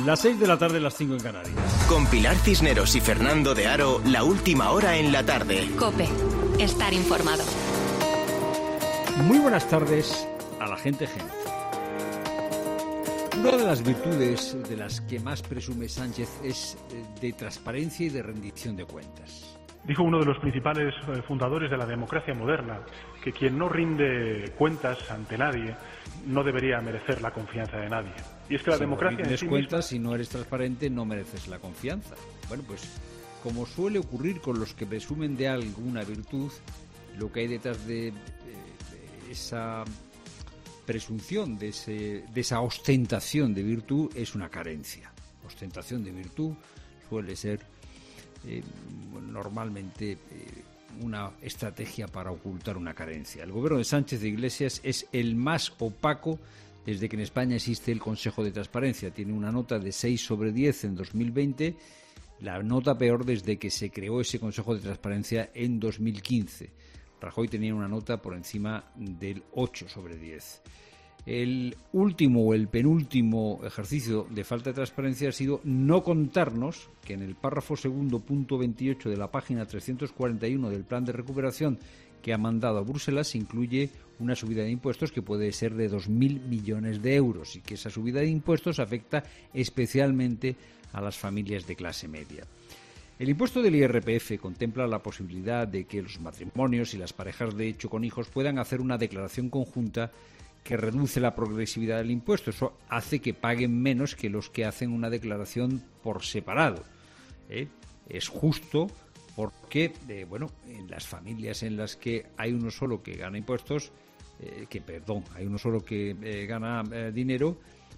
Las 6 de la tarde, las 5 en Canarias. Con Pilar Cisneros y Fernando de Aro, la última hora en la tarde. COPE. Estar informado. Muy buenas tardes a la gente. Una de las virtudes de las que más presume Sánchez es de transparencia y de rendición de cuentas. Dijo uno de los principales fundadores de la democracia moderna que quien no rinde cuentas ante nadie no debería merecer la confianza de nadie. Y es que la democracia en sí cuentas, si no eres transparente, no mereces la confianza. Bueno, pues como suele ocurrir con los que presumen de alguna virtud, lo que hay detrás de esa presunción, de esa ostentación de virtud, es una carencia. Ostentación de virtud suele ser normalmente una estrategia para ocultar una carencia. El gobierno de Sánchez de Iglesias es el más opaco desde que en España existe el Consejo de Transparencia. Tiene una nota de 6 sobre 10 en 2020, la nota peor desde que se creó ese Consejo de Transparencia en 2015. Rajoy tenía una nota por encima del 8 sobre 10. El último o el penúltimo ejercicio de falta de transparencia ha sido no contarnos que en el párrafo segundo, punto 28 de la página 341 del plan de recuperación que ha mandado a Bruselas incluye una subida de impuestos que puede ser de 2.000 millones de euros y que esa subida de impuestos afecta especialmente a las familias de clase media. El impuesto del IRPF contempla la posibilidad de que los matrimonios y las parejas de hecho con hijos puedan hacer una declaración conjunta que reduce la progresividad del impuesto. Eso hace que paguen menos que los que hacen una declaración por separado. Es justo porque, en las familias en las que hay uno solo que gana impuestos, hay uno solo que gana dinero,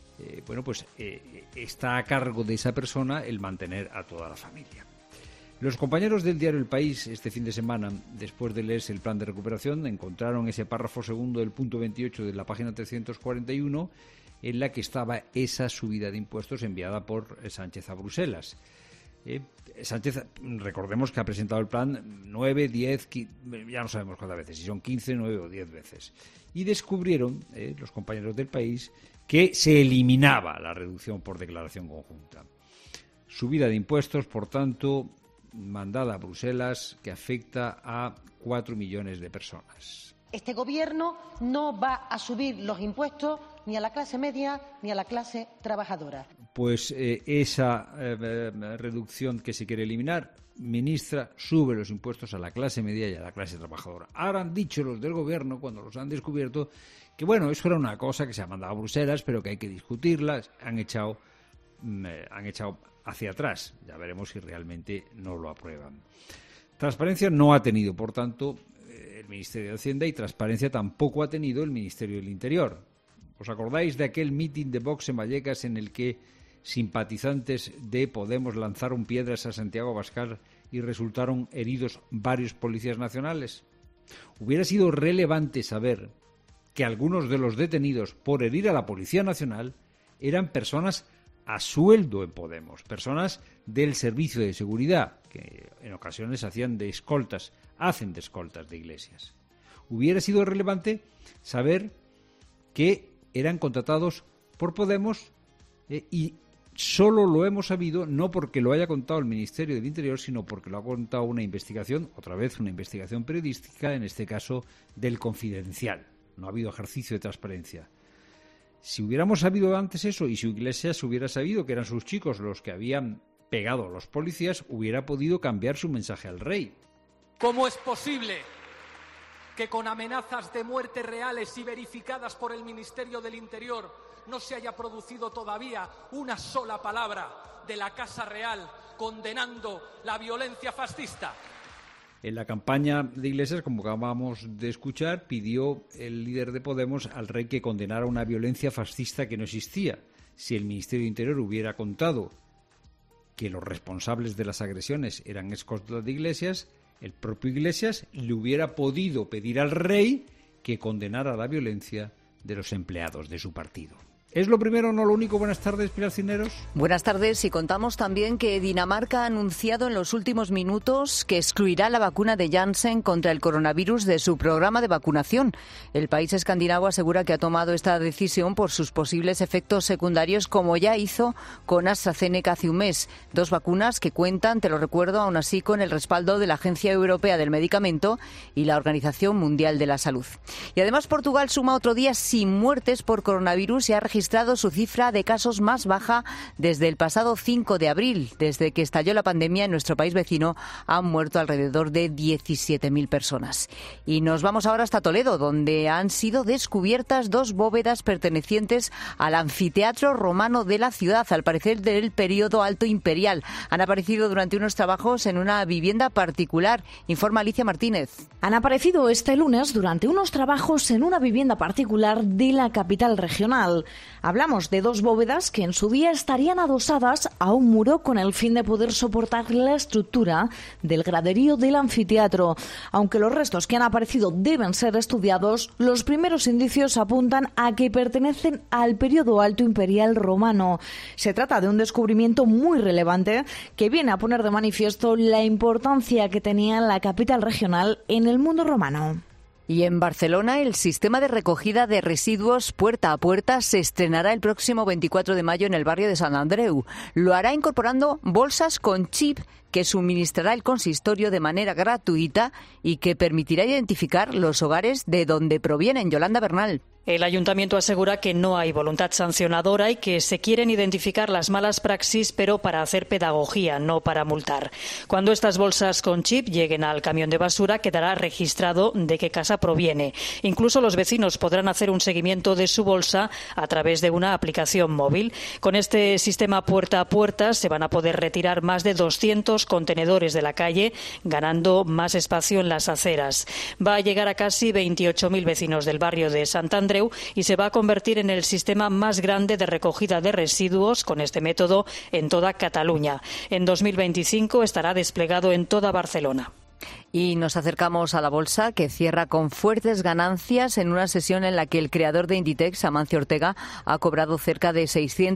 está a cargo de esa persona el mantener a toda la familia. Los compañeros del diario El País este fin de semana, después de leerse el plan de recuperación, encontraron ese párrafo segundo del punto 28 de la página 341 en la que estaba esa subida de impuestos enviada por Sánchez a Bruselas. Sánchez, recordemos que ha presentado el plan 9, 10, ya no sabemos cuántas veces, si son 15, 9 o 10 veces. Y descubrieron, los compañeros del País, que se eliminaba la reducción por declaración conjunta. Subida de impuestos, por tanto, mandada a Bruselas, que afecta a 4 millones de personas. Este gobierno no va a subir los impuestos ni a la clase media ni a la clase trabajadora. Pues esa reducción que se quiere eliminar, ministra, sube los impuestos a la clase media y a la clase trabajadora. Ahora han dicho los del gobierno, cuando los han descubierto, que eso era una cosa que se ha mandado a Bruselas, pero que hay que discutirla. Han echado hacia atrás. Ya veremos si realmente no lo aprueban. Transparencia no ha tenido, por tanto, el Ministerio de Hacienda, y transparencia tampoco ha tenido el Ministerio del Interior. ¿Os acordáis de aquel mitin de Vox en Vallecas en el que simpatizantes de Podemos lanzaron piedras a Santiago Abascal y resultaron heridos varios policías nacionales? Hubiera sido relevante saber que algunos de los detenidos por herir a la Policía Nacional eran personas a sueldo en Podemos, personas del servicio de seguridad, que en ocasiones hacen de escoltas de Iglesias. Hubiera sido relevante saber que eran contratados por Podemos y solo lo hemos sabido no porque lo haya contado el Ministerio del Interior, sino porque lo ha contado una investigación, otra vez una investigación periodística, en este caso del Confidencial. No ha habido ejercicio de transparencia. Si hubiéramos sabido antes eso y si Iglesias hubiera sabido que eran sus chicos los que habían pegado a los policías, hubiera podido cambiar su mensaje al rey. ¿Cómo es posible que con amenazas de muerte reales y verificadas por el Ministerio del Interior no se haya producido todavía una sola palabra de la Casa Real condenando la violencia fascista? En la campaña de Iglesias, como acabamos de escuchar, pidió el líder de Podemos al rey que condenara una violencia fascista que no existía. Si el Ministerio de Interior hubiera contado que los responsables de las agresiones eran escoltas de Iglesias, el propio Iglesias le hubiera podido pedir al rey que condenara la violencia de los empleados de su partido. ¿Es lo primero, no lo único? Buenas tardes, Pilar Cisneros. Buenas tardes, y contamos también que Dinamarca ha anunciado en los últimos minutos que excluirá la vacuna de Janssen contra el coronavirus de su programa de vacunación. El país escandinavo asegura que ha tomado esta decisión por sus posibles efectos secundarios, como ya hizo con AstraZeneca hace un mes. 2 vacunas que cuentan, te lo recuerdo, aún así con el respaldo de la Agencia Europea del Medicamento y la Organización Mundial de la Salud. Y además Portugal suma otro día sin muertes por coronavirus y ha registrado su cifra de casos más baja desde el pasado 5 de abril. Desde que estalló la pandemia en nuestro país vecino han muerto alrededor de 17.000 personas. Y nos vamos ahora hasta Toledo, donde han sido descubiertas 2 bóvedas pertenecientes al anfiteatro romano de la ciudad, al parecer del periodo alto imperial. Han aparecido durante unos trabajos en una vivienda particular, informa Alicia Martínez. Han aparecido este lunes durante unos trabajos en una vivienda particular de la capital regional. Hablamos de 2 bóvedas que en su día estarían adosadas a un muro con el fin de poder soportar la estructura del graderío del anfiteatro. Aunque los restos que han aparecido deben ser estudiados, los primeros indicios apuntan a que pertenecen al periodo alto imperial romano. Se trata de un descubrimiento muy relevante que viene a poner de manifiesto la importancia que tenía la capital regional en el mundo romano. Y en Barcelona, el sistema de recogida de residuos puerta a puerta se estrenará el próximo 24 de mayo en el barrio de Sant Andreu. Lo hará incorporando bolsas con chip que suministrará el consistorio de manera gratuita y que permitirá identificar los hogares de donde provienen. Yolanda Bernal. El ayuntamiento asegura que no hay voluntad sancionadora y que se quieren identificar las malas praxis, pero para hacer pedagogía, no para multar. Cuando estas bolsas con chip lleguen al camión de basura, quedará registrado de qué casa proviene. Incluso los vecinos podrán hacer un seguimiento de su bolsa a través de una aplicación móvil. Con este sistema puerta a puerta se van a poder retirar más de 200 contenedores de la calle, ganando más espacio en las aceras. Va a llegar a casi 28.000 vecinos del barrio de Sant Andreu y se va a convertir en el sistema más grande de recogida de residuos con este método en toda Cataluña. En 2025 estará desplegado en toda Barcelona. Y nos acercamos a la bolsa, que cierra con fuertes ganancias en una sesión en la que el creador de Inditex, Amancio Ortega, ha cobrado cerca de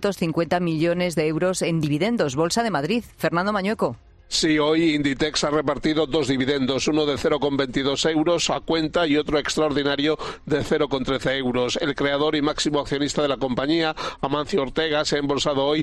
650 millones de euros en dividendos. Bolsa de Madrid. Fernando Mañueco. Sí, hoy Inditex ha repartido 2 dividendos, uno de 0,22 euros a cuenta y otro extraordinario de 0,13 euros. El creador y máximo accionista de la compañía, Amancio Ortega, se ha embolsado hoy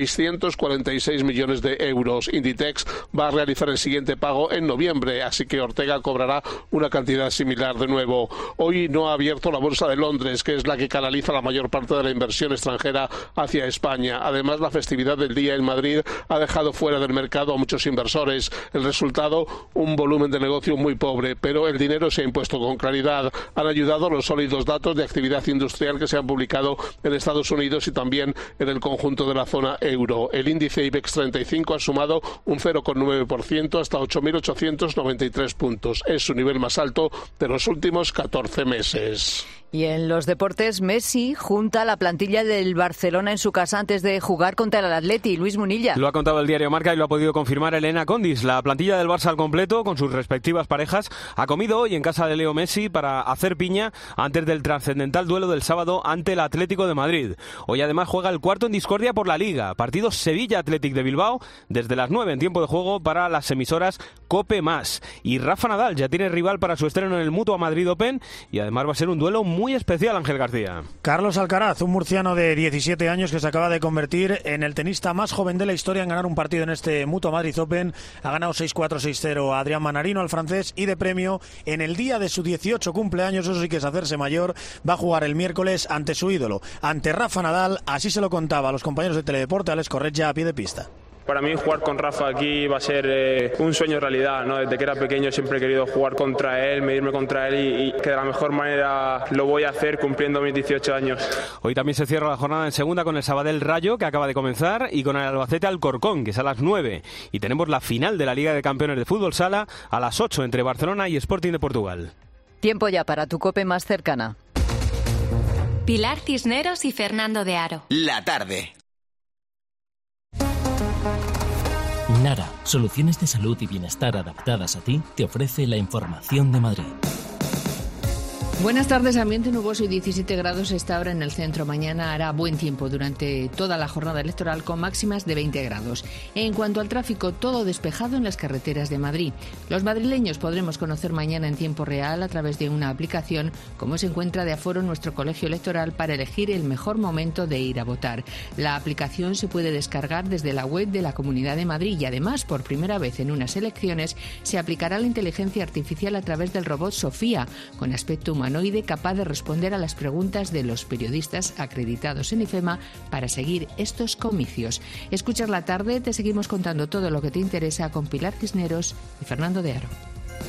646 millones de euros. Inditex va a realizar el siguiente pago en noviembre, así que Ortega cobrará una cantidad similar de nuevo. Hoy no ha abierto la Bolsa de Londres, que es la que canaliza la mayor parte de la inversión extranjera hacia España. Además, la festividad del día en Madrid ha dejado fuera del mercado a muchos inversores. El resultado, un volumen de negocio muy pobre, pero el dinero se ha impuesto con claridad. Han ayudado los sólidos datos de actividad industrial que se han publicado en Estados Unidos y también en el conjunto de la zona euro. El índice IBEX 35 ha sumado un 0,9% hasta 8.893 puntos. Es su nivel más alto de los últimos 14 meses. Y en los deportes, Messi junta la plantilla del Barcelona en su casa antes de jugar contra el Atleti. Luis Munilla. Lo ha contado el diario Marca y lo ha podido confirmar Elena Condis. La plantilla del Barça al completo, con sus respectivas parejas, ha comido hoy en casa de Leo Messi para hacer piña antes del trascendental duelo del sábado ante el Atlético de Madrid. Hoy además juega el cuarto en discordia por la Liga. Partido Sevilla Athletic de Bilbao desde las 9 en tiempo de juego para las emisoras COPE+. Y Rafa Nadal ya tiene rival para su estreno en el Mutua Madrid Open y además va a ser un duelo muy especial, Ángel García. Carlos Alcaraz, un murciano de 17 años que se acaba de convertir en el tenista más joven de la historia en ganar un partido en este Mutua Madrid Open. Ha ganado 6-4, 6-0 a Adrián Manarino, al francés, y de premio, en el día de su 18 cumpleaños, eso sí que es hacerse mayor, va a jugar el miércoles ante su ídolo, ante Rafa Nadal. Así se lo contaba a los compañeros de Teledeporte, Alex Corretja, a pie de pista. Para mí jugar con Rafa aquí va a ser un sueño realidad, ¿no? Desde que era pequeño siempre he querido jugar contra él, medirme contra él y que de la mejor manera lo voy a hacer cumpliendo mis 18 años. Hoy también se cierra la jornada en segunda con el Sabadell Rayo, que acaba de comenzar, y con el Albacete Alcorcón, que es a las 9. Y tenemos la final de la Liga de Campeones de Fútbol Sala a las 8 entre Barcelona y Sporting de Portugal. Tiempo ya para tu COPE más cercana. Pilar Cisneros y Fernando de Aro. La tarde. Nara, soluciones de salud y bienestar adaptadas a ti, te ofrece la información de Madrid. Buenas tardes, ambiente nuboso y 17 grados esta hora en el centro. Mañana hará buen tiempo durante toda la jornada electoral con máximas de 20 grados. En cuanto al tráfico, todo despejado en las carreteras de Madrid. Los madrileños podremos conocer mañana en tiempo real a través de una aplicación cómo se encuentra de aforo nuestro colegio electoral para elegir el mejor momento de ir a votar. La aplicación se puede descargar desde la web de la Comunidad de Madrid y además, por primera vez en unas elecciones, se aplicará la inteligencia artificial a través del robot Sofía, con aspecto humanoide capaz de responder a las preguntas de los periodistas acreditados en IFEMA para seguir estos comicios. Escuchas la tarde, te seguimos contando todo lo que te interesa con Pilar Cisneros y Fernando de Aro.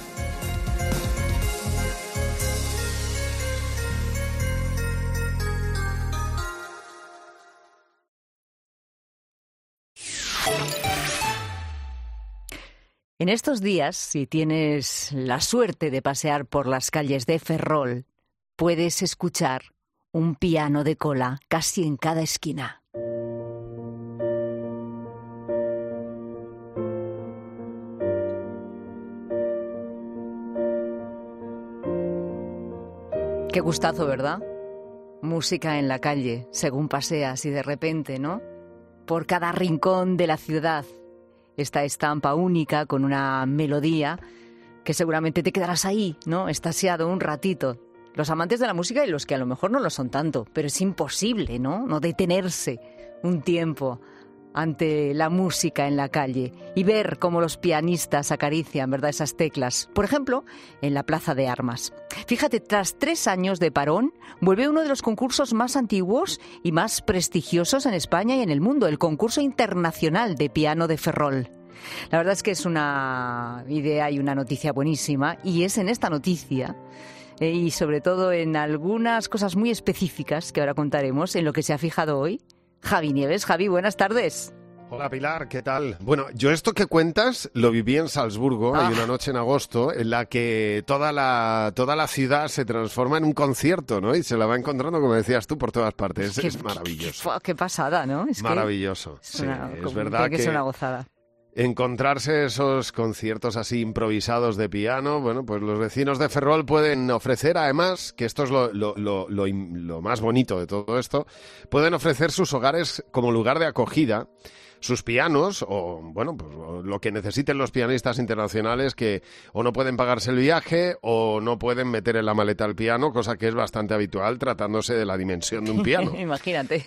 En estos días, si tienes la suerte de pasear por las calles de Ferrol, puedes escuchar un piano de cola casi en cada esquina. Qué gustazo, ¿verdad? Música en la calle, según paseas y de repente, ¿no? Por cada rincón de la ciudad. Esta estampa única con una melodía que seguramente te quedarás ahí, ¿no? Estasiado un ratito. Los amantes de la música y los que a lo mejor no lo son tanto, pero es imposible, ¿no? No detenerse un tiempo ante la música en la calle y ver cómo los pianistas acarician, ¿verdad?, esas teclas. Por ejemplo, en la Plaza de Armas. Fíjate, tras 3 años de parón, vuelve uno de los concursos más antiguos y más prestigiosos en España y en el mundo, el Concurso Internacional de Piano de Ferrol. La verdad es que es una idea y una noticia buenísima, y es en esta noticia y sobre todo en algunas cosas muy específicas que ahora contaremos, en lo que se ha fijado hoy Javi Nieves. Javi, buenas tardes. Hola Pilar, ¿qué tal? Bueno, yo esto que cuentas lo viví en Salzburgo, hay una noche en agosto en la que toda la ciudad se transforma en un concierto, ¿no? Y se la va encontrando, como decías tú, por todas partes. Es maravilloso. Qué pasada, ¿no? Es maravilloso. Sí, es verdad que es una gozada. Encontrarse esos conciertos así improvisados de piano, bueno, pues los vecinos de Ferrol pueden ofrecer, además, que esto es lo más bonito de todo esto, pueden ofrecer sus hogares como lugar de acogida, sus pianos, o bueno, pues lo que necesiten los pianistas internacionales que o no pueden pagarse el viaje o no pueden meter en la maleta el piano, cosa que es bastante habitual tratándose de la dimensión de un piano. Imagínate.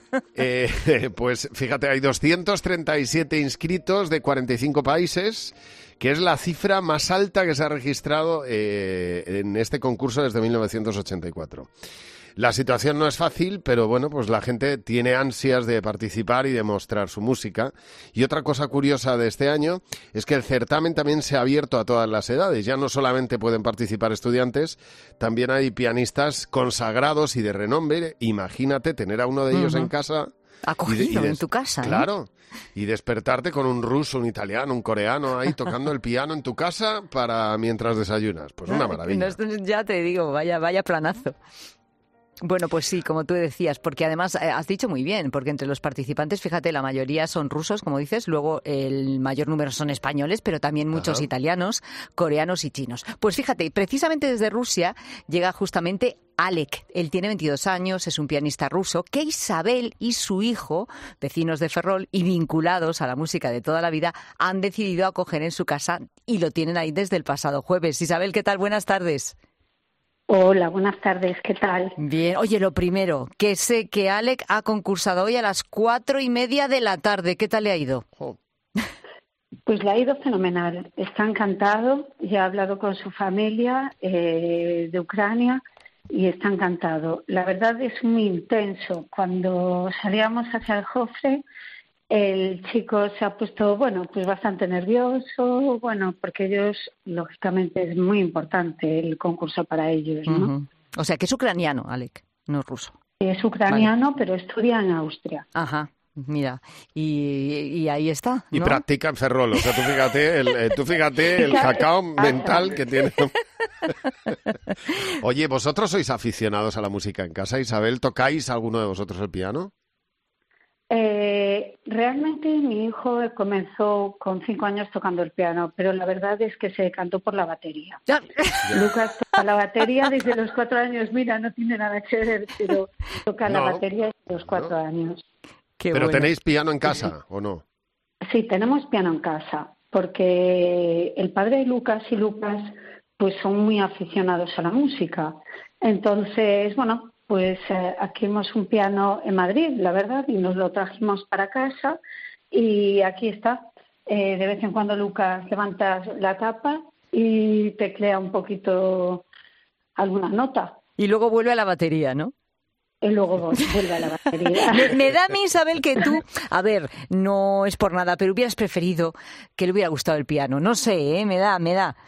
Pues fíjate, hay 237 inscritos de 45 países, que es la cifra más alta que se ha registrado en este concurso desde 1984. La situación no es fácil, pero bueno, pues la gente tiene ansias de participar y de mostrar su música. Y otra cosa curiosa de este año es que el certamen también se ha abierto a todas las edades. Ya no solamente pueden participar estudiantes, también hay pianistas consagrados y de renombre. Imagínate tener a uno de ellos en casa. Acogido en tu casa, ¿eh? Claro. Y despertarte con un ruso, un italiano, un coreano ahí tocando el piano en tu casa mientras desayunas. Pues una maravilla. Ya te digo, vaya planazo. Bueno, pues sí, como tú decías, porque además has dicho muy bien, porque entre los participantes, fíjate, la mayoría son rusos, como dices, luego el mayor número son españoles, pero también muchos italianos, coreanos y chinos. Pues fíjate, precisamente desde Rusia llega justamente Alek. Él tiene 22 años, es un pianista ruso que Isabel y su hijo, vecinos de Ferrol y vinculados a la música de toda la vida, han decidido acoger en su casa y lo tienen ahí desde el pasado jueves. Isabel, ¿qué tal? Buenas tardes. Hola, buenas tardes, ¿qué tal? Bien, oye, lo primero, que sé que Alek ha concursado hoy a las 4:30 de la tarde. ¿Qué tal le ha ido? Pues le ha ido fenomenal, está encantado, ya ha hablado con su familia de Ucrania y está encantado. La verdad es muy intenso. Cuando salíamos hacia el Jofre, el chico se ha puesto, pues bastante nervioso, porque ellos, lógicamente, es muy importante el concurso para ellos, ¿no? Uh-huh. O sea, que es ucraniano, Alek, no es ruso. Es ucraniano, pero estudia en Austria. Ajá, mira, y ahí está, ¿no? Y practica en Ferrol, o sea, tú fíjate el cacao mental que tiene. Oye, ¿vosotros sois aficionados a la música en casa? Isabel, ¿tocáis alguno de vosotros el piano? Realmente mi hijo comenzó con 5 años tocando el piano, pero la verdad es que se decantó por la batería. Lucas toca la batería desde los 4 años. Mira, no tiene nada que ver, pero toca la batería desde los 4 años. Qué ¿Pero bueno. ¿Tenéis piano en casa o no? Sí, tenemos piano en casa, porque el padre de Lucas y Lucas pues son muy aficionados a la música. Entonces, bueno, pues adquirimos un piano en Madrid, la verdad, y nos lo trajimos para casa y aquí está. De vez en cuando Lucas levanta la tapa y teclea un poquito alguna nota. Y luego vuelve a la batería, ¿no? Y luego vuelve a la batería. Me da a mí, Isabel, que tú, a ver, no es por nada, pero hubieras preferido que le hubiera gustado el piano. No sé, me da.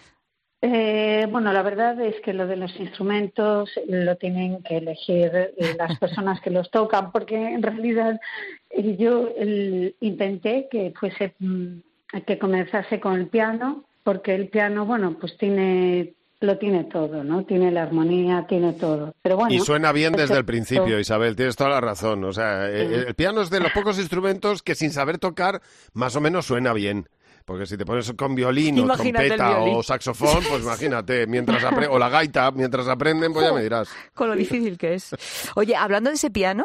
Bueno, la verdad es que lo de los instrumentos lo tienen que elegir las personas que los tocan, porque en realidad yo intenté que fuese, que comenzase con el piano, porque el piano, bueno, pues lo tiene todo, ¿no? Tiene la armonía, tiene todo. Pero bueno, y suena bien desde el principio, Isabel, tienes toda la razón. O sea, el piano es de los pocos instrumentos que sin saber tocar más o menos suena bien. Porque si te pones con violín o trompeta o saxofón, pues imagínate, o la gaita, mientras aprenden, pues ya me dirás. Con lo difícil que es. Oye, hablando de ese piano,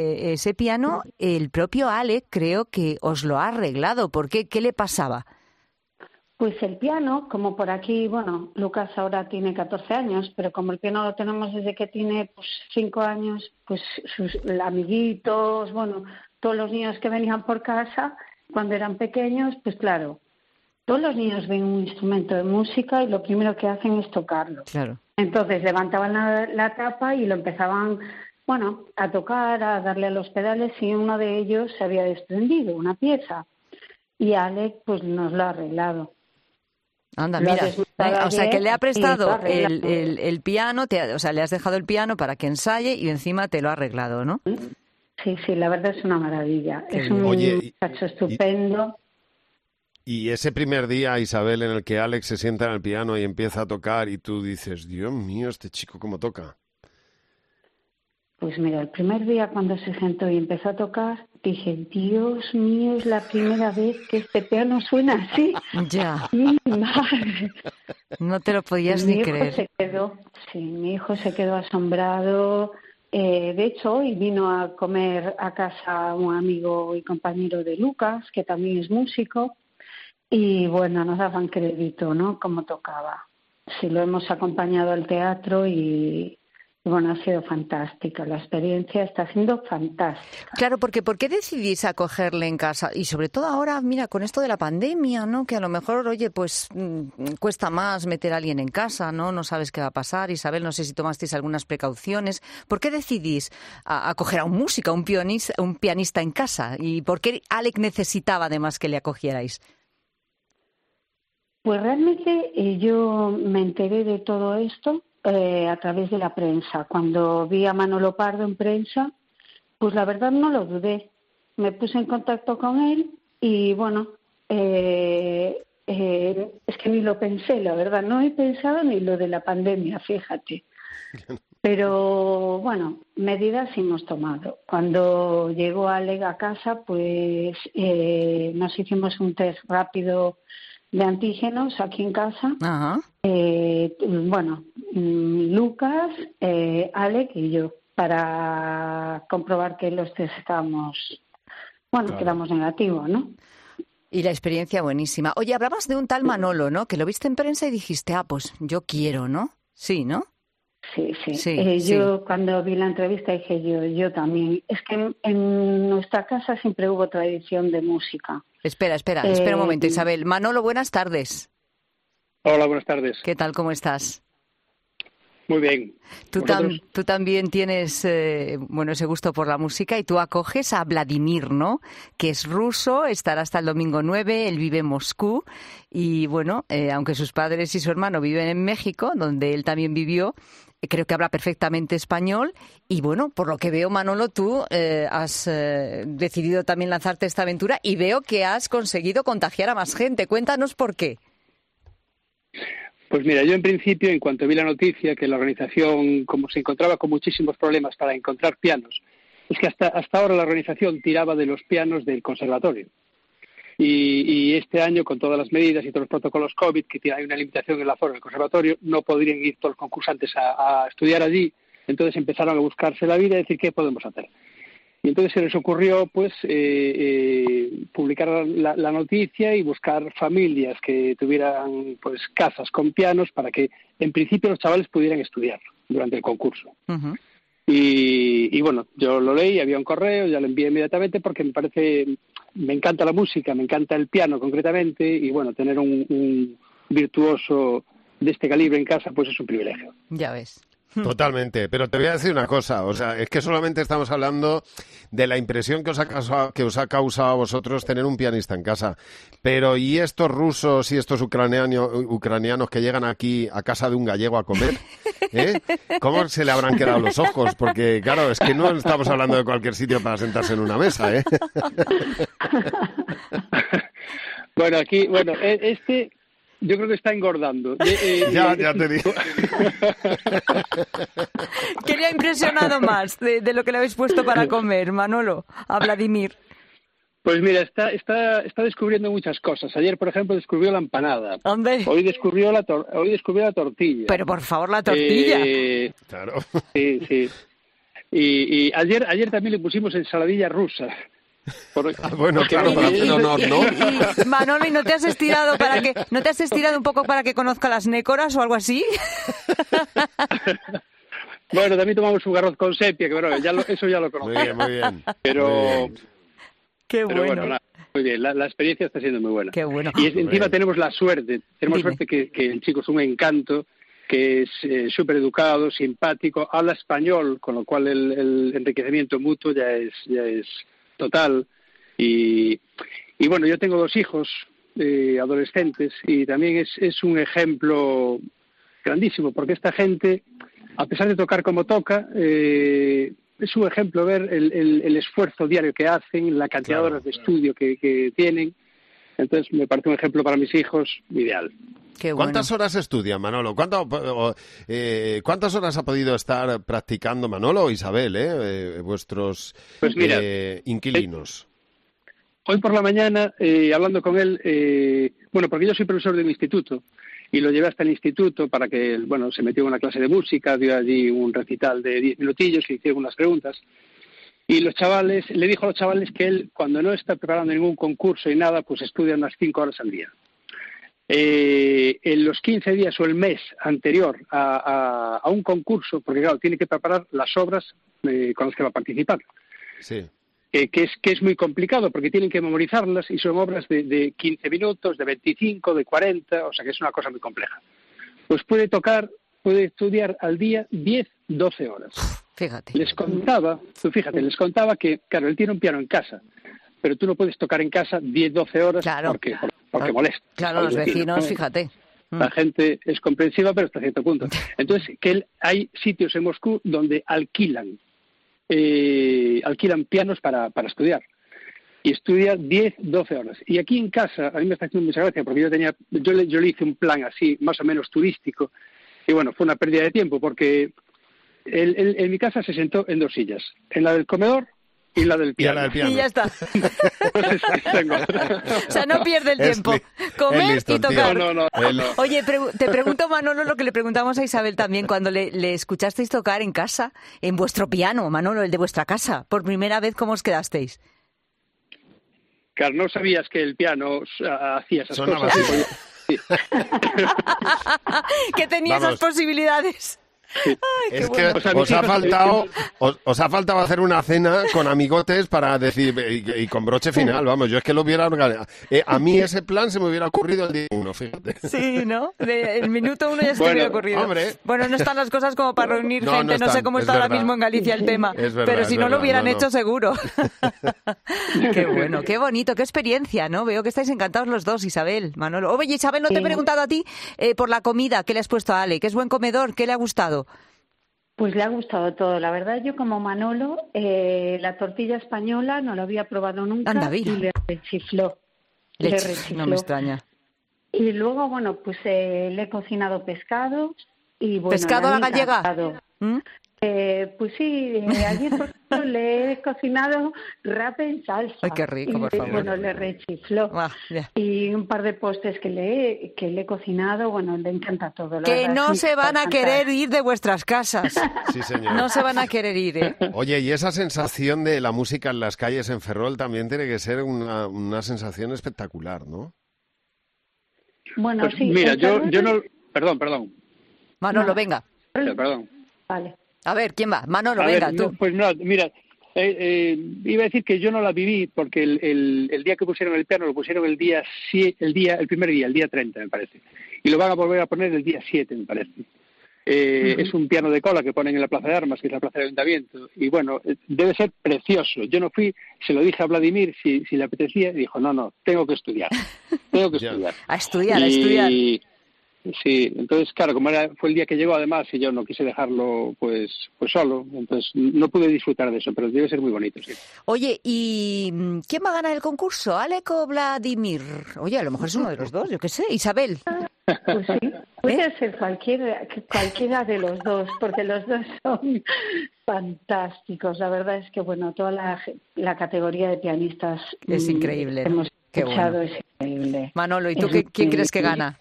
el propio Alec creo que os lo ha arreglado. ¿Por qué? ¿Qué le pasaba? Pues el piano, como por aquí, bueno, Lucas ahora tiene 14 años, pero como el piano lo tenemos desde que tiene 5 años, pues sus amiguitos, bueno, todos los niños que venían por casa cuando eran pequeños, pues claro, todos los niños ven un instrumento de música y lo primero que hacen es tocarlo. Claro. Entonces levantaban la tapa y lo empezaban, bueno, a tocar, a darle a los pedales, y uno de ellos se había desprendido, una pieza. Y Alec, pues nos lo ha arreglado. Anda, mira, o sea, que le ha prestado el piano, o sea, le has dejado el piano para que ensaye y encima te lo ha arreglado, ¿no? Sí, la verdad es una maravilla. Es un muchacho estupendo. Y ese primer día, Isabel, en el que Alex se sienta en el piano y empieza a tocar y tú dices, Dios mío, este chico cómo toca. Pues mira, el primer día cuando se sentó y empezó a tocar, dije, Dios mío, es la primera vez que este piano suena así. Ya. Mi madre. No te lo podías ni creer. Mi hijo se quedó asombrado. De hecho, hoy vino a comer a casa un amigo y compañero de Lucas, que también es músico, y bueno, nos daban crédito, ¿no?, cómo tocaba. Sí, lo hemos acompañado al teatro y bueno, ha sido fantástica. La experiencia está siendo fantástica. Claro, porque ¿por qué decidís acogerle en casa? Y sobre todo ahora, mira, con esto de la pandemia, ¿no?, que a lo mejor, oye, pues cuesta más meter a alguien en casa, ¿no? No sabes qué va a pasar. Isabel, no sé si tomasteis algunas precauciones. ¿Por qué decidís acoger a un músico, a un pianista en casa? ¿Y por qué Alec necesitaba además que le acogierais? Pues realmente yo me enteré de todo esto a través de la prensa. Cuando vi a Manolo Pardo en prensa, pues la verdad no lo dudé. Me puse en contacto con él y bueno, es que ni lo pensé, la verdad. No he pensado ni lo de la pandemia, fíjate. Pero bueno, medidas hemos tomado. Cuando llegó Alec a casa, pues nos hicimos un test rápido de antígenos aquí en casa. Ajá. Bueno, Lucas, Alec y yo, para comprobar que los tres estábamos, bueno, quedamos negativos, ¿no? Y la experiencia buenísima. Oye, hablabas de un tal Manolo, ¿no?, que lo viste en prensa y dijiste, pues yo quiero, ¿no? Sí, ¿no? Sí. Yo cuando vi la entrevista dije yo también. Es que en nuestra casa siempre hubo tradición de música. Espera un momento, Isabel. Manolo, buenas tardes. Hola, buenas tardes. ¿Qué tal? ¿Cómo estás? Muy bien. Tú también tienes ese gusto por la música y tú acoges a Vladimir, ¿no?, que es ruso, estará hasta el domingo 9, él vive en Moscú y bueno, aunque sus padres y su hermano viven en México, donde él también vivió, creo que habla perfectamente español y bueno, por lo que veo, Manolo, tú has decidido también lanzarte esta aventura y veo que has conseguido contagiar a más gente. Cuéntanos por qué. Pues mira, yo en principio, en cuanto vi la noticia que la organización, como se encontraba con muchísimos problemas para encontrar pianos es que hasta ahora la organización tiraba de los pianos del conservatorio. Y este año, con todas las medidas y todos los protocolos COVID, que hay una limitación en la zona del conservatorio, no podrían ir todos los concursantes a estudiar allí. Entonces empezaron a buscarse la vida y decir, ¿qué podemos hacer? Y entonces se les ocurrió pues publicar la noticia y buscar familias que tuvieran pues casas con pianos para que en principio los chavales pudieran estudiar durante el concurso. Uh-huh. Y bueno, yo lo leí, había un correo, ya lo envié inmediatamente porque me encanta la música, me encanta el piano concretamente, y bueno, tener un virtuoso de este calibre en casa pues es un privilegio. Ya ves. Totalmente, pero te voy a decir una cosa, o sea, es que solamente estamos hablando de la impresión que os ha causado a vosotros tener un pianista en casa, pero ¿y estos rusos y estos ucranianos que llegan aquí a casa de un gallego a comer? ¿Cómo se le habrán quedado los ojos? Porque claro, es que no estamos hablando de cualquier sitio para sentarse en una mesa, ¿eh? Bueno, yo creo que está engordando. Ya te digo. ¿Qué le ha impresionado más de lo que le habéis puesto para comer, Manolo, a Vladimir? Pues mira, está descubriendo muchas cosas. Ayer, por ejemplo, descubrió la empanada. ¿Dónde? Hoy descubrió la tortilla. Pero por favor, la tortilla. Claro. Sí. Y ayer también le pusimos ensaladilla rusa. Bueno, claro, para hacer honor, ¿no? Y Manolo, ¿y no te has estirado un poco para que conozca las nécoras o algo así? Bueno, también tomamos un garroz con sepia, que bueno, eso ya lo conocía. Muy bien. Pero... Qué bueno. Nada, muy bien, la experiencia está siendo muy buena. Qué bueno. Y encima tenemos la suerte, que el chico es un encanto, que es súper educado, simpático, habla español, con lo cual el enriquecimiento mutuo ya es total. Y bueno, yo tengo 2 hijos adolescentes y también es un ejemplo grandísimo, porque esta gente, a pesar de tocar como toca, es un ejemplo ver el esfuerzo diario que hacen, la cantidad de horas de estudio que tienen. Entonces me parece un ejemplo para mis hijos ideal. Qué bueno. ¿Cuántas horas estudian, Manolo? ¿Cuántas horas ha podido estar practicando Manolo o Isabel, vuestros inquilinos? Hoy por la mañana, hablando con él, porque yo soy profesor de mi instituto, y lo llevé hasta el instituto para que, se metió en una clase de música, dio allí un recital de 10 minutillos y hicieron unas preguntas. Y le dijo a los chavales que él, cuando no está preparando ningún concurso y nada, pues estudia unas 5 horas al día. En los 15 días o el mes anterior a un concurso, porque claro, tiene que preparar las obras con las que va a participar. Sí. Que es muy complicado porque tienen que memorizarlas y son obras de 15 minutos, de 25, de 40, o sea que es una cosa muy compleja. Pues puede estudiar al día 10, 12 horas. Fíjate. Les contaba que, claro, él tiene un piano en casa, pero tú no puedes tocar en casa 10, 12 horas porque molesta. Claro, los vecinos, fíjate. La gente es comprensiva, pero hasta cierto punto. Entonces, hay sitios en Moscú donde alquilan pianos para estudiar. Y estudia 10, 12 horas. Y aquí en casa, a mí me está haciendo mucha gracia, porque yo le hice un plan así, más o menos turístico, y bueno, fue una pérdida de tiempo, porque él en mi casa se sentó en 2 sillas, en la del comedor y la del piano. Y ya está. O sea, no pierde el tiempo. Comer y tocar. No. Oye, te pregunto, Manolo, lo que le preguntamos a Isabel también, cuando le escuchasteis tocar en casa, en vuestro piano, Manolo, el de vuestra casa, por primera vez, ¿cómo os quedasteis? Claro, no sabías que el piano hacía esas cosas. Sí. Que tenía esas posibilidades. Sí. Ay, es que os ha faltado hacer una cena con amigotes para decir, y con broche final, vamos, yo es que lo hubiera organizado. A mí ese plan se me hubiera ocurrido el día 1, fíjate. Sí, ¿no? El minuto 1 ya se me hubiera ocurrido. Hombre. Bueno, no están las cosas como para reunir gente, no sé cómo está ahora mismo en Galicia el tema, pero si no lo hubieran hecho seguro. Qué bueno, qué bonito, qué experiencia, ¿no? Veo que estáis encantados los dos, Isabel, Manolo. Oye, Isabel, no te he preguntado a ti por la comida que le has puesto a Ale, que es buen comedor, ¿qué le ha gustado? Pues le ha gustado todo. La verdad, yo como Manolo, la tortilla española no la había probado nunca. Anda, y le rechifló. No me extraña. Y luego, bueno, pues le he cocinado pescado. Y, bueno, ¿pescado a la gallega? Pues sí, ayer hecho, le he cocinado rape en salsa. Ay, qué rico, por favor. Bueno, le rechifló. Y un par de postres que le he cocinado, bueno, le encanta todo. Que no se van a querer ir de vuestras casas. Sí, señor. No se van a querer ir, ¿eh? Oye, y esa sensación de la música en las calles en Ferrol también tiene que ser una sensación espectacular, ¿no? Bueno, pues sí. Mira, yo no... Perdón. Manolo, venga. Perdón. Vale. A ver, ¿quién va? Manolo, venga, tú. Pues no, mira, iba a decir que yo no la viví porque el día que pusieron el piano lo pusieron el primer día, el día 30, me parece. Y lo van a volver a poner el día 7, me parece. Es un piano de cola que ponen en la Plaza de Armas, que es la plaza del Ayuntamiento. Y bueno, debe ser precioso. Yo no fui, se lo dije a Vladimir si le apetecía, y dijo, no, tengo que estudiar. A estudiar. Sí, entonces, claro, como fue el día que llegó además y yo no quise dejarlo pues solo, entonces no pude disfrutar de eso, pero debe ser muy bonito, sí. Oye, ¿y quién va a ganar el concurso? ¿Alec o Vladimir? Oye, a lo mejor es uno de los dos, yo qué sé. Isabel. Pues sí, puede ser cualquiera de los dos, porque los dos son fantásticos. La verdad es que, bueno, toda la categoría de pianistas es increíble. Hemos escuchado, es increíble. Manolo, ¿y tú quién crees que gana?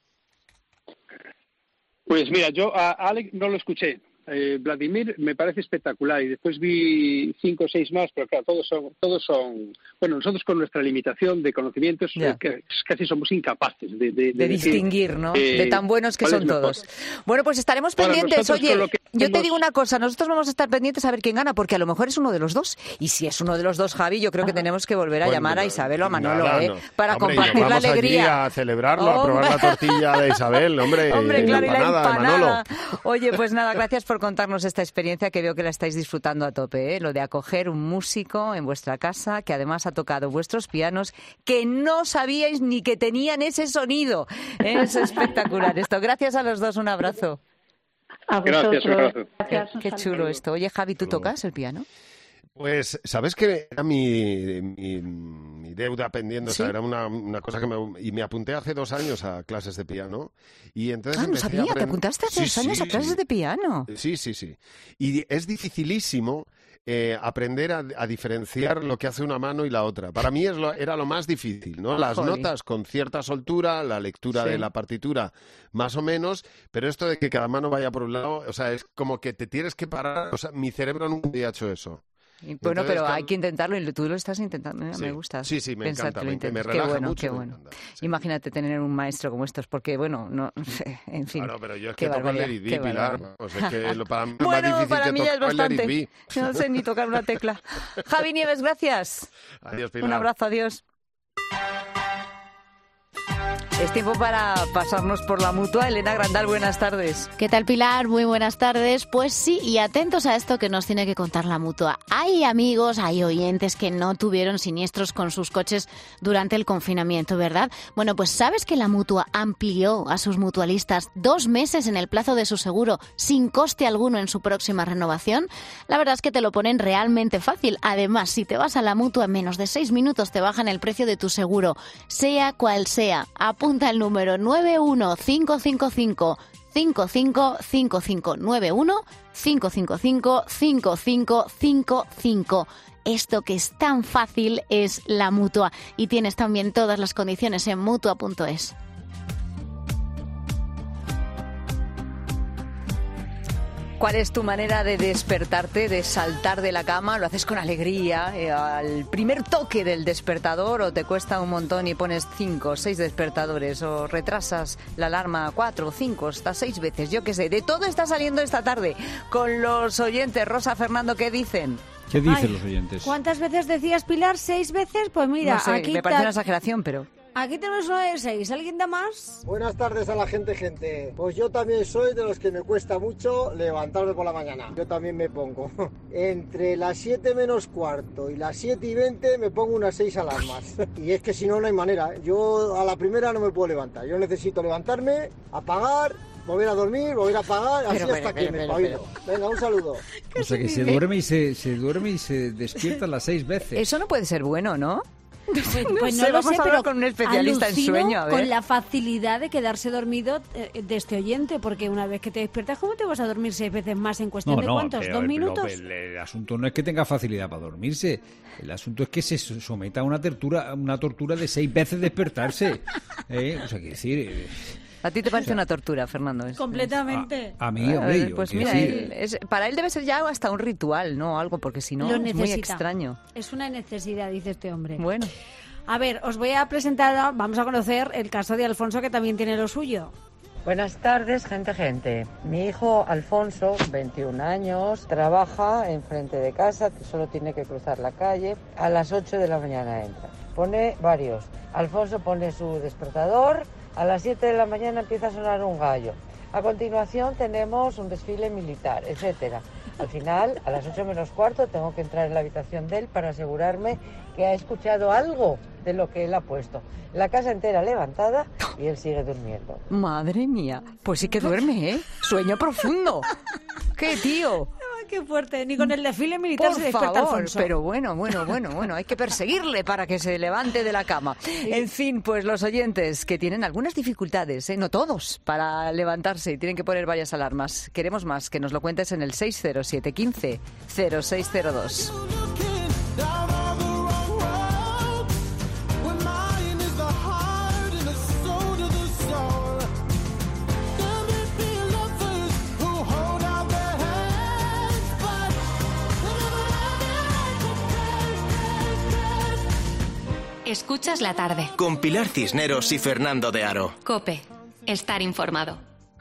Pues mira, yo a Alec no lo escuché. Vladimir me parece espectacular y después vi 5 o 6 más, pero claro, todos son bueno, nosotros con nuestra limitación de conocimientos casi somos incapaces de distinguir, ¿no? De tan buenos que son todos. Bueno, pues estaremos pendientes. Oye, yo te digo una cosa, nosotros vamos a estar pendientes a ver quién gana, porque a lo mejor es uno de los dos, y si es uno de los dos, Javi, yo creo que tenemos que volver a llamar a Isabel o a Manolo, para compartir la alegría. Vamos a celebrarlo, a probar la tortilla de Isabel, hombre, claro, y la empanada. Manolo. Oye, pues nada, gracias por contarnos esta experiencia que veo que la estáis disfrutando a tope, ¿eh? Lo de acoger un músico en vuestra casa que además ha tocado vuestros pianos que no sabíais ni que tenían ese sonido. Es espectacular esto. Gracias a los dos, un abrazo. A vosotros. Gracias. Qué chulo esto. Oye, Javi, ¿tú tocas el piano? Pues, ¿sabes qué? Era mi deuda pendiente, ¿sí? O sea, era una cosa que me apunté hace 2 años a clases de piano. Y entonces no sabía, te apuntaste hace 2 años a clases de piano. Sí. Y es dificilísimo aprender a diferenciar lo que hace una mano y la otra. Para mí era lo más difícil, ¿no? Las notas con cierta soltura, la lectura de la partitura más o menos, pero esto de que cada mano vaya por un lado, o sea, es como que te tienes que parar. O sea, mi cerebro nunca había hecho eso. Bueno, entonces, pero hay que intentarlo y tú lo estás intentando. Me gusta. Sí, me encanta. Me relaja mucho. Qué bueno. Sí. Imagínate tener un maestro como estos, porque, bueno, no sé, en fin. Claro, pero yo es que toco el Let It Be, Pilar. O sea, es que para mí bueno, es más difícil para mí que ya es tocar bastante. el Let It Be. No sé ni tocar una tecla. Javi Nieves, gracias. Adiós, Pilar. Un abrazo, adiós. Es tiempo para pasarnos por la Mutua. Elena Grandal, buenas tardes. ¿Qué tal, Pilar? Muy buenas tardes. Pues sí, y atentos a esto que nos tiene que contar la Mutua. Hay amigos, hay oyentes que no tuvieron siniestros con sus coches durante el confinamiento, ¿verdad? Bueno, pues ¿sabes que la Mutua amplió a sus mutualistas 2 meses en el plazo de su seguro sin coste alguno en su próxima renovación? La verdad es que te lo ponen realmente fácil. Además, si te vas a la Mutua en menos de 6 minutos te bajan el precio de tu seguro, sea cual sea. Apunta el número 91555 5555 91555 5555. Esto que es tan fácil es la Mutua y tienes también todas las condiciones en Mutua.es. ¿Cuál es tu manera de despertarte, de saltar de la cama? ¿Lo haces con alegría al primer toque del despertador o te cuesta un montón y pones 5 o 6 despertadores o retrasas la alarma 4 o 5 hasta 6 veces? Yo qué sé, de todo está saliendo esta tarde con los oyentes. Rosa, Fernando, ¿qué dicen? ¿Qué dicen los oyentes? ¿Cuántas veces decías, Pilar? 6 veces. Pues mira, no sé, aquí me parece una exageración, pero... Aquí tenemos 1 de 6. ¿Alguien da más? Buenas tardes a la gente. Pues yo también soy de los que me cuesta mucho levantarme por la mañana. Yo también me pongo. Entre las 7 menos cuarto y las 7 y 20 me pongo unas 6 alarmas. Y es que si no, no hay manera. Yo a la primera no me puedo levantar. Yo necesito levantarme, apagar, volver a dormir, volver a apagar, así hasta que me espabilo. Venga, un saludo. O sea que se duerme y se despierta las 6 veces. Eso no puede ser bueno, ¿no? Pues no lo vamos sé, a hablar pero con un especialista en alucino sueño, a ver. con la facilidad de quedarse dormido de este oyente, porque una vez que te despiertas, ¿cómo te vas a dormir 6 veces más en cuestión de cuántos? pero ¿2 minutos? El asunto no es que tenga facilidad para dormirse, el asunto es que se someta a una tortura de 6 veces despertarse. O sea, quiere decir... ¿A ti te parece una tortura, Fernando? Completamente. A mí, hombre, yo, pues mira, para él debe ser ya hasta un ritual, ¿no? Algo, porque si no es muy extraño. Es una necesidad, dice este hombre. Bueno. A ver, os voy a presentar, vamos a conocer el caso de Alfonso, que también tiene lo suyo. Buenas tardes, gente. Mi hijo Alfonso, 21 años, trabaja enfrente de casa, solo tiene que cruzar la calle. A las 8 de la mañana entra. Pone varios. Alfonso pone su despertador. A las 7 de la mañana empieza a sonar un gallo. A continuación tenemos un desfile militar, etcétera. Al final, a las 8 menos cuarto, tengo que entrar en la habitación de él para asegurarme que ha escuchado algo de lo que él ha puesto. La casa entera levantada y él sigue durmiendo. Madre mía, pues sí que duerme, ¿eh? Sueño profundo. ¡Qué tío! ¡Qué fuerte! Ni con el desfile militar Por se despierta favor, Alfonso. Pero bueno, hay que perseguirle para que se levante de la cama. Sí. En fin, pues los oyentes que tienen algunas dificultades, no todos, para levantarse y tienen que poner varias alarmas. Queremos más, que nos lo cuentes en el 60715 0602. Escuchas la tarde. Con Pilar Cisneros y Fernando de Aro. COPE. Estar informado.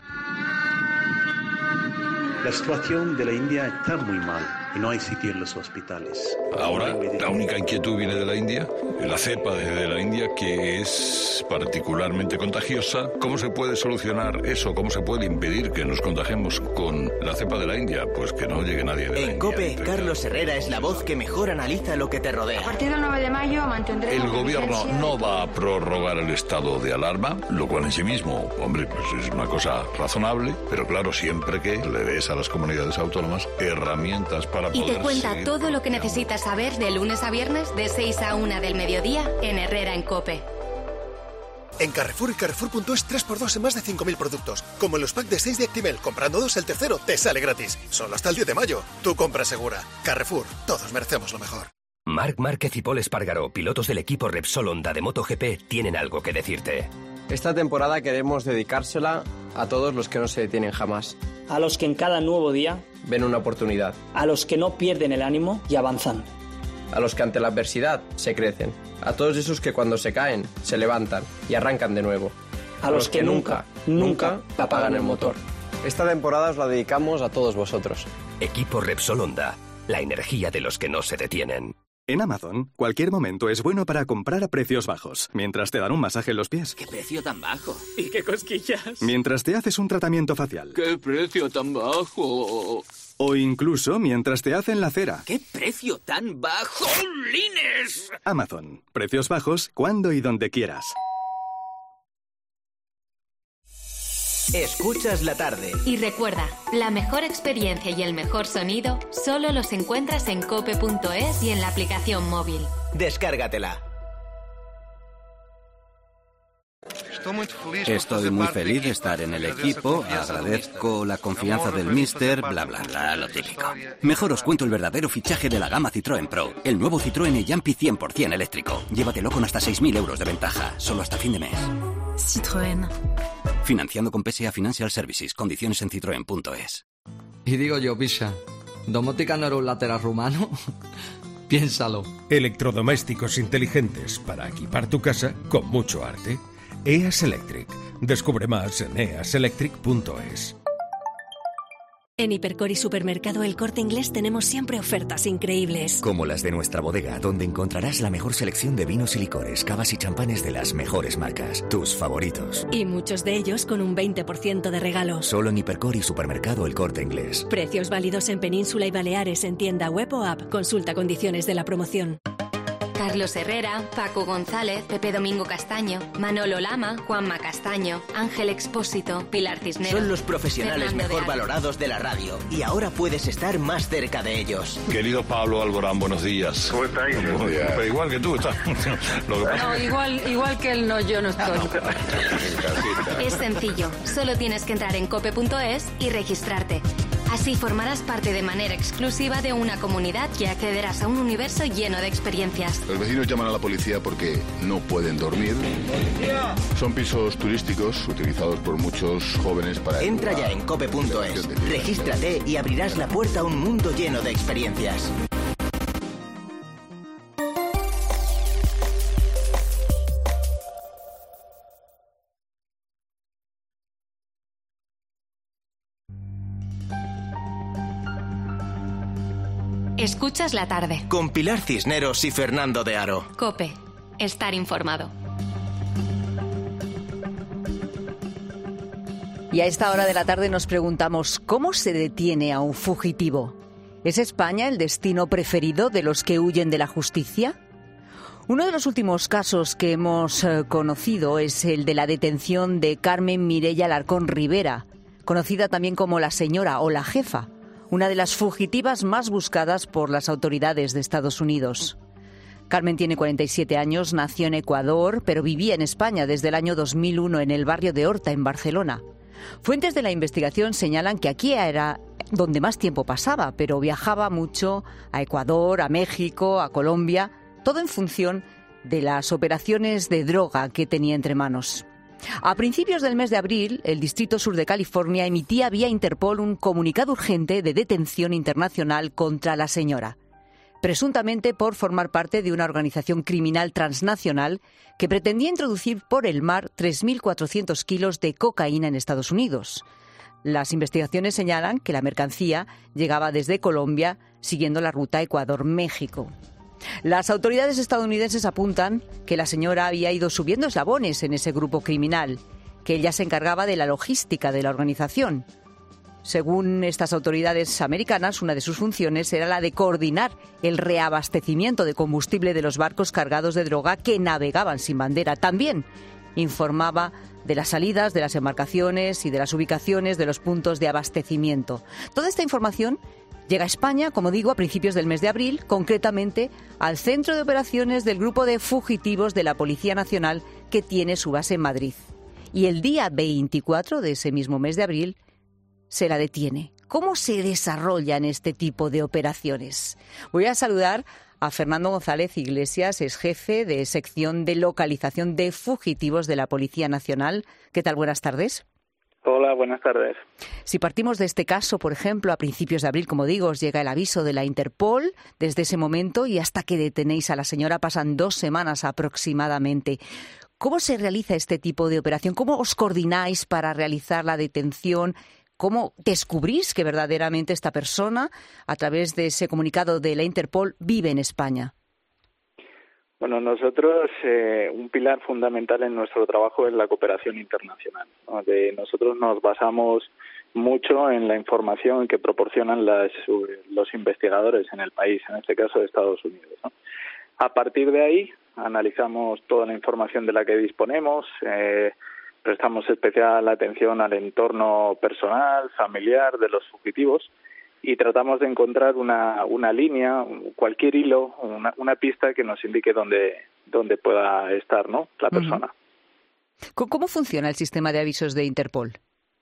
La situación de la India está muy mal y no hay sitio en los hospitales. Ahora, la única inquietud viene de la India, la cepa de la India, que es particularmente contagiosa. ¿Cómo se puede solucionar eso? ¿Cómo se puede impedir que nos contagiemos con la cepa de la India? Pues que no llegue nadie de la India. En COPE, Carlos Herrera es la voz que mejor analiza lo que te rodea. A partir del 9 de mayo mantendremos... El gobierno no va a prorrogar el estado de alarma, lo cual en sí mismo, hombre, pues es una cosa razonable, pero claro, siempre que le des a las comunidades autónomas herramientas para y poder... te cuenta todo lo que necesitas saber de lunes a viernes de 6 a 1 del mediodía en Herrera en COPE. En Carrefour y Carrefour.es 3x2 en más de 5.000 productos. Como en los packs de 6 de Actimel. Comprando 2, el tercero te sale gratis. Solo hasta el 10 de mayo. Tu compra segura. Carrefour. Todos merecemos lo mejor. Marc Márquez y Pol Espargaró, pilotos del equipo Repsol Honda de MotoGP, tienen algo que decirte. Esta temporada queremos dedicársela a todos los que no se detienen jamás. A los que en cada nuevo día ven una oportunidad. A los que no pierden el ánimo y avanzan. A los que ante la adversidad se crecen. A todos esos que cuando se caen, se levantan y arrancan de nuevo. A los que nunca apagan el motor. Esta temporada os la dedicamos a todos vosotros. Equipo Repsol Honda, la energía de los que no se detienen. En Amazon, cualquier momento es bueno para comprar a precios bajos, mientras te dan un masaje en los pies. ¿Qué precio tan bajo? ¿Y qué cosquillas? Mientras te haces un tratamiento facial. ¿Qué precio tan bajo? O incluso mientras te hacen la cera. ¿Qué precio tan bajo? ¡Lines! Amazon, precios bajos cuando y donde quieras. Escuchas la tarde. Y recuerda, la mejor experiencia y el mejor sonido solo los encuentras en cope.es y en la aplicación móvil. Descárgatela. Estoy muy feliz de estar en el equipo, agradezco la confianza del míster, bla bla bla, lo típico. Mejor os cuento el verdadero fichaje de la gama Citroën Pro, el nuevo Citroën e-Jumpy 100% eléctrico. Llévatelo con hasta 6.000 euros de ventaja, solo hasta fin de mes. Citroën. Financiando con PSA Financial Services, condiciones en citroen.es. Y digo yo, Pisa, ¿domótica no era un lateral rumano? Piénsalo. Electrodomésticos inteligentes para equipar tu casa con mucho arte. EAS Electric. Descubre más en easelectric.es. En Hipercor y Supermercado El Corte Inglés tenemos siempre ofertas increíbles. Como las de nuestra bodega, donde encontrarás la mejor selección de vinos y licores, cavas y champanes de las mejores marcas. Tus favoritos. Y muchos de ellos con un 20% de regalo. Solo en Hipercor y Supermercado El Corte Inglés. Precios válidos en Península y Baleares en tienda web o app. Consulta condiciones de la promoción. Carlos Herrera, Paco González, Pepe Domingo Castaño, Manolo Lama, Juanma Castaño, Ángel Expósito, Pilar Cisneros. Son los profesionales Fernando mejor de Aro. valorados de la radio y ahora puedes estar más cerca de ellos. Querido Pablo Alborán, buenos días. ¿Cómo estáis? Pero igual que tú estás. Lo que pasa No, igual que él no, yo no estoy. Es sencillo, solo tienes que entrar en cope.es y registrarte. Así formarás parte de manera exclusiva de una comunidad y accederás a un universo lleno de experiencias. Los vecinos llaman a la policía porque no pueden dormir. Son pisos turísticos utilizados por muchos jóvenes para... Entra ya en cope.es, regístrate y abrirás la puerta a un mundo lleno de experiencias. Escuchas la tarde. Con Pilar Cisneros y Fernando de Aro. COPE. Estar informado. Y a esta hora de la tarde nos preguntamos, ¿cómo se detiene a un fugitivo? ¿Es España el destino preferido de los que huyen de la justicia? Uno de los últimos casos que hemos conocido es el de la detención de Carmen Mireia Alarcón Rivera, conocida también como la señora o la jefa, una de las fugitivas más buscadas por las autoridades de Estados Unidos. Carmen tiene 47 años, nació en Ecuador, pero vivía en España desde el año 2001 en el barrio de Horta, en Barcelona. Fuentes de la investigación señalan que aquí era donde más tiempo pasaba, pero viajaba mucho a Ecuador, a México, a Colombia, todo en función de las operaciones de droga que tenía entre manos. A principios del mes de abril, el Distrito Sur de California emitía vía Interpol un comunicado urgente de detención internacional contra la señora, presuntamente por formar parte de una organización criminal transnacional que pretendía introducir por el mar 3.400 kilos de cocaína en Estados Unidos. Las investigaciones señalan que la mercancía llegaba desde Colombia siguiendo la ruta Ecuador-México. Las autoridades estadounidenses apuntan que la señora había ido subiendo eslabones en ese grupo criminal, que ella se encargaba de la logística de la organización. Según estas autoridades americanas, una de sus funciones era la de coordinar el reabastecimiento de combustible de los barcos cargados de droga que navegaban sin bandera. También informaba de las salidas de las embarcaciones y de las ubicaciones de los puntos de abastecimiento. Toda esta información llega a España, como digo, a principios del mes de abril, concretamente al Centro de Operaciones del Grupo de Fugitivos de la Policía Nacional, que tiene su base en Madrid. Y el día 24 de ese mismo mes de abril se la detiene. ¿Cómo se desarrollan este tipo de operaciones? Voy a saludar a Fernando González Iglesias, es jefe de sección de localización de fugitivos de la Policía Nacional. ¿Qué tal? Buenas tardes. Hola, buenas tardes. Si partimos de este caso, por ejemplo, a principios de abril, como digo, os llega el aviso de la Interpol. Desde ese momento y hasta que detenéis a la señora pasan 2 semanas aproximadamente. ¿Cómo se realiza este tipo de operación? ¿Cómo os coordináis para realizar la detención? ¿Cómo descubrís que verdaderamente esta persona, a través de ese comunicado de la Interpol, vive en España? Bueno, nosotros, un pilar fundamental en nuestro trabajo es la cooperación internacional, ¿no? Nosotros nos basamos mucho en la información que proporcionan los investigadores en el país, en este caso de Estados Unidos, ¿no? A partir de ahí, analizamos toda la información de la que disponemos, prestamos especial atención al entorno personal, familiar de los fugitivos, y tratamos de encontrar una línea, cualquier hilo, una pista que nos indique dónde pueda estar, ¿no?, la persona. ¿Cómo funciona el sistema de avisos de Interpol?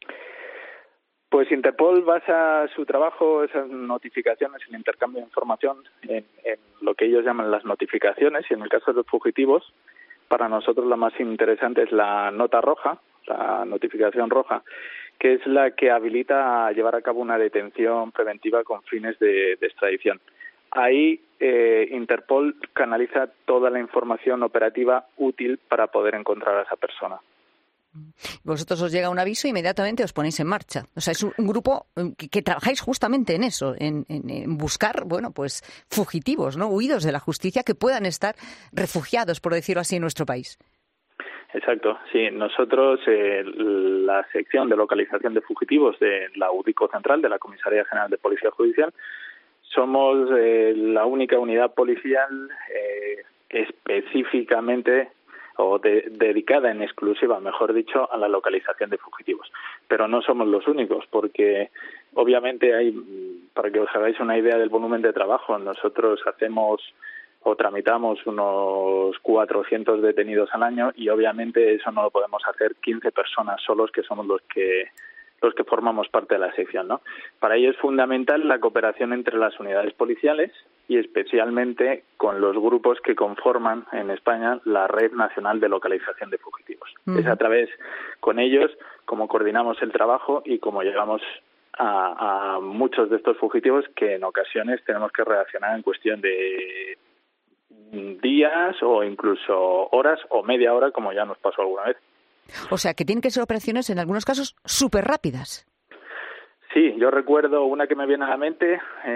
Pues Interpol basa su trabajo, esas notificaciones, el intercambio de información, en lo que ellos llaman las notificaciones, y en el caso de los fugitivos, para nosotros la más interesante es la nota roja, la notificación roja, que es la que habilita a llevar a cabo una detención preventiva con fines de extradición. Ahí Interpol canaliza toda la información operativa útil para poder encontrar a esa persona. Vosotros os llega un aviso e inmediatamente os ponéis en marcha. O sea, es un grupo que trabajáis justamente en eso, en buscar, bueno, pues fugitivos, ¿no?, huidos de la justicia, que puedan estar refugiados, por decirlo así, en nuestro país. Exacto, sí. Nosotros, la sección de localización de fugitivos de la UDICO Central, de la Comisaría General de Policía Judicial, somos la única unidad policial específicamente o dedicada en exclusiva, mejor dicho, a la localización de fugitivos. Pero no somos los únicos, porque obviamente hay, para que os hagáis una idea del volumen de trabajo, nosotros hacemos o tramitamos unos 400 detenidos al año y obviamente eso no lo podemos hacer 15 personas solos, que somos los que formamos parte de la sección, ¿no? Para ello es fundamental la cooperación entre las unidades policiales y especialmente con los grupos que conforman en España la Red Nacional de Localización de Fugitivos. Es a través con ellos como coordinamos el trabajo y como llegamos a muchos de estos fugitivos que en ocasiones tenemos que reaccionar en cuestión de días o incluso horas o media hora, como ya nos pasó alguna vez. O sea, que tienen que ser operaciones, en algunos casos, súper rápidas. Sí, yo recuerdo una que me viene a la mente,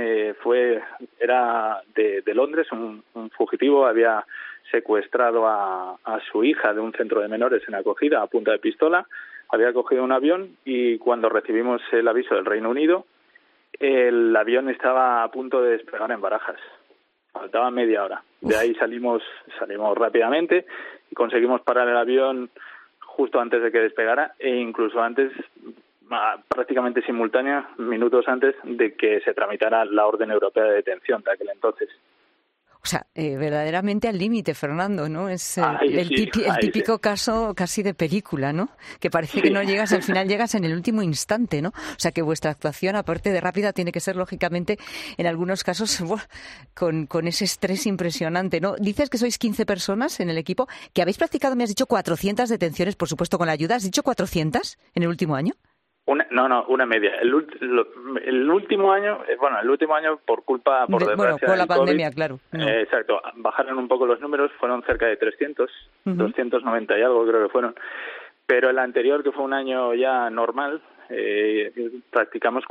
era de Londres, un fugitivo había secuestrado a su hija de un centro de menores en acogida a punta de pistola, había cogido un avión y cuando recibimos el aviso del Reino Unido, el avión estaba a punto de despegar en Barajas. Faltaba media hora. De ahí salimos rápidamente y conseguimos parar el avión justo antes de que despegara e incluso antes, prácticamente simultánea, minutos antes de que se tramitara la orden europea de detención de aquel entonces. O sea, verdaderamente al límite, Fernando, ¿no? Es el típico caso casi de película, ¿no? Que parece que no llegas, al final llegas en el último instante, ¿no? O sea, que vuestra actuación, aparte de rápida, tiene que ser, lógicamente, en algunos casos, con ese estrés impresionante, ¿no? Dices que sois 15 personas en el equipo, que habéis practicado, me has dicho, 400 detenciones, por supuesto, con la ayuda. ¿Has dicho 400 en el último año? Una media. El último año, por desgracia, bueno, con la pandemia, COVID, claro. No. Exacto. Bajaron un poco los números, fueron cerca de 300, 290 y algo creo que fueron. Pero el anterior, que fue un año ya normal, practicamos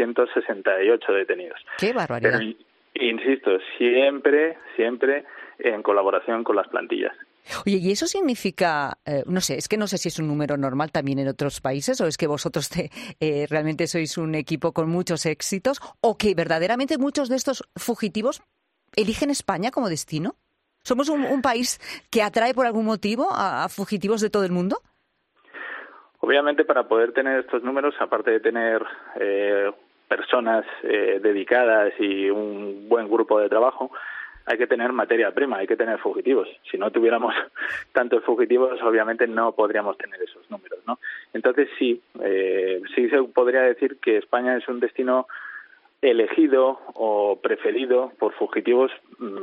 468 detenidos. ¡Qué barbaridad! Pero, insisto, siempre en colaboración con las plantillas. Oye, ¿y eso significa, no sé si es un número normal también en otros países o es que vosotros realmente sois un equipo con muchos éxitos o que verdaderamente muchos de estos fugitivos eligen España como destino? ¿Somos un país que atrae por algún motivo a fugitivos de todo el mundo? Obviamente para poder tener estos números, aparte de tener personas dedicadas y un buen grupo de trabajo, hay que tener materia prima, hay que tener fugitivos. Si no tuviéramos tantos fugitivos, obviamente no podríamos tener esos números, ¿no? Entonces sí se podría decir que España es un destino elegido o preferido por fugitivos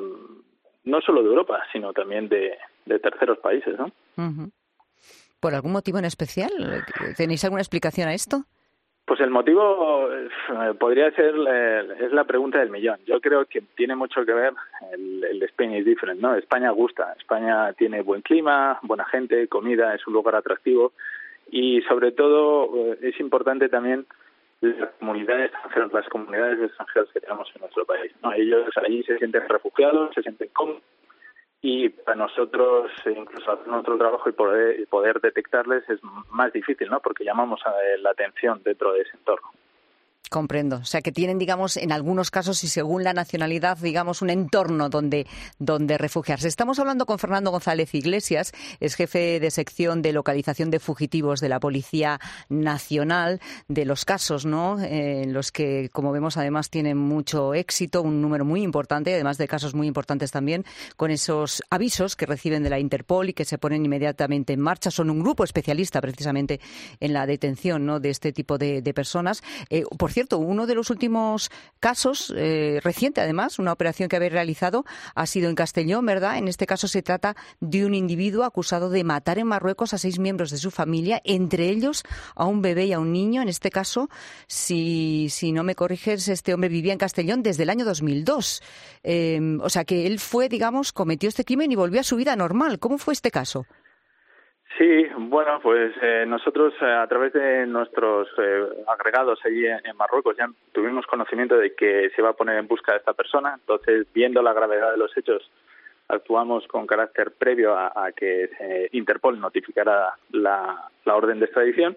no solo de Europa, sino también de terceros países, ¿no? Uh-huh. ¿Por algún motivo en especial? ¿Tenéis alguna explicación a esto? Pues el motivo podría ser es la pregunta del millón. Yo creo que tiene mucho que ver el Spain is different, ¿no? España gusta, España tiene buen clima, buena gente, comida, es un lugar atractivo y sobre todo es importante también las comunidades extranjeras que tenemos en nuestro país, ¿no? Ellos allí se sienten refugiados, se sienten cómodos y para nosotros incluso hacer nuestro trabajo y poder detectarles es más difícil, ¿no? Porque llamamos a la atención dentro de ese entorno. Comprendo. O sea, que tienen, digamos, en algunos casos y según la nacionalidad, digamos, un entorno donde refugiarse. Estamos hablando con Fernando González Iglesias, es jefe de sección de localización de fugitivos de la Policía Nacional, de los casos, ¿no?, en los que, como vemos, además tienen mucho éxito, un número muy importante, además de casos muy importantes también, con esos avisos que reciben de la Interpol y que se ponen inmediatamente en marcha. Son un grupo especialista, precisamente, en la detención, ¿no?, de este tipo de personas. Por cierto, uno de los últimos casos, reciente además, una operación que habéis realizado, ha sido en Castellón, ¿verdad? En este caso se trata de un individuo acusado de matar en Marruecos a 6 miembros de su familia, entre ellos a un bebé y a un niño. En este caso, si no me corriges, este hombre vivía en Castellón desde el año 2002. O sea que él cometió este crimen y volvió a su vida normal. ¿Cómo fue este caso? Sí, bueno, pues nosotros a través de nuestros agregados allí en Marruecos ya tuvimos conocimiento de que se iba a poner en busca de esta persona. Entonces, viendo la gravedad de los hechos, actuamos con carácter previo a que Interpol notificara la orden de extradición.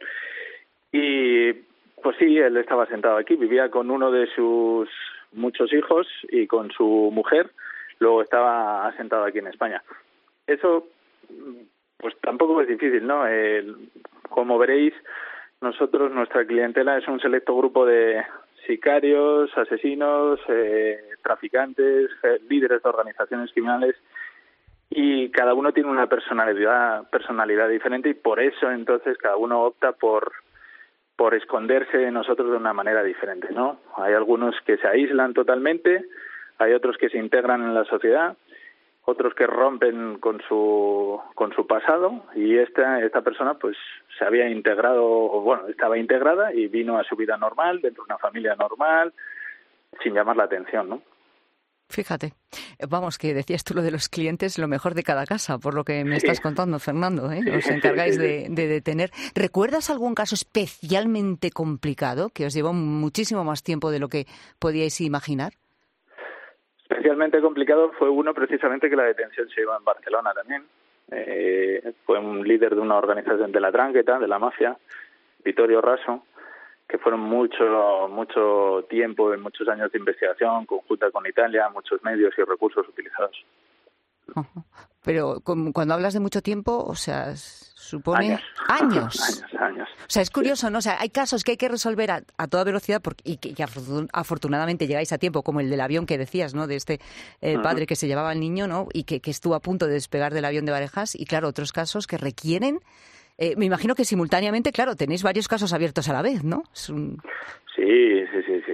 Y pues sí, él estaba sentado aquí, vivía con uno de sus muchos hijos y con su mujer. luego estaba asentado aquí en España. Eso, pues tampoco es difícil, ¿no? Como veréis, nuestra clientela es un selecto grupo de sicarios, asesinos, traficantes, líderes de organizaciones criminales, y cada uno tiene una personalidad diferente, y por eso entonces cada uno opta por esconderse de nosotros de una manera diferente, ¿no? Hay algunos que se aíslan totalmente, hay otros que se integran en la sociedad, otros que rompen con su pasado, y esta persona pues se había integrado, o bueno, estaba integrada y vino a su vida normal, dentro de una familia normal, sin llamar la atención, ¿no? Fíjate, vamos, que decías tú lo de los clientes, lo mejor de cada casa, por lo que me estás contando, Fernando, ¿eh? Os encargáis de detener. ¿Recuerdas algún caso especialmente complicado que os llevó muchísimo más tiempo de lo que podíais imaginar? Especialmente complicado fue uno precisamente que la detención se llevó en Barcelona también. Fue un líder de una organización de la Drangheta, de la mafia, Vittorio Raso, que fueron mucho tiempo y muchos años de investigación conjunta con Italia, muchos medios y recursos utilizados. Pero cuando hablas de mucho tiempo, o sea, supone años. O sea, es curioso, ¿no? O sea, hay casos que hay que resolver a toda velocidad y que afortunadamente llegáis a tiempo, como el del avión que decías, ¿no? De este padre que se llevaba al niño, ¿no? Y que estuvo a punto de despegar del avión de Barajas. Y claro, otros casos que requieren... me imagino que simultáneamente, claro, tenéis varios casos abiertos a la vez, ¿no? Sí.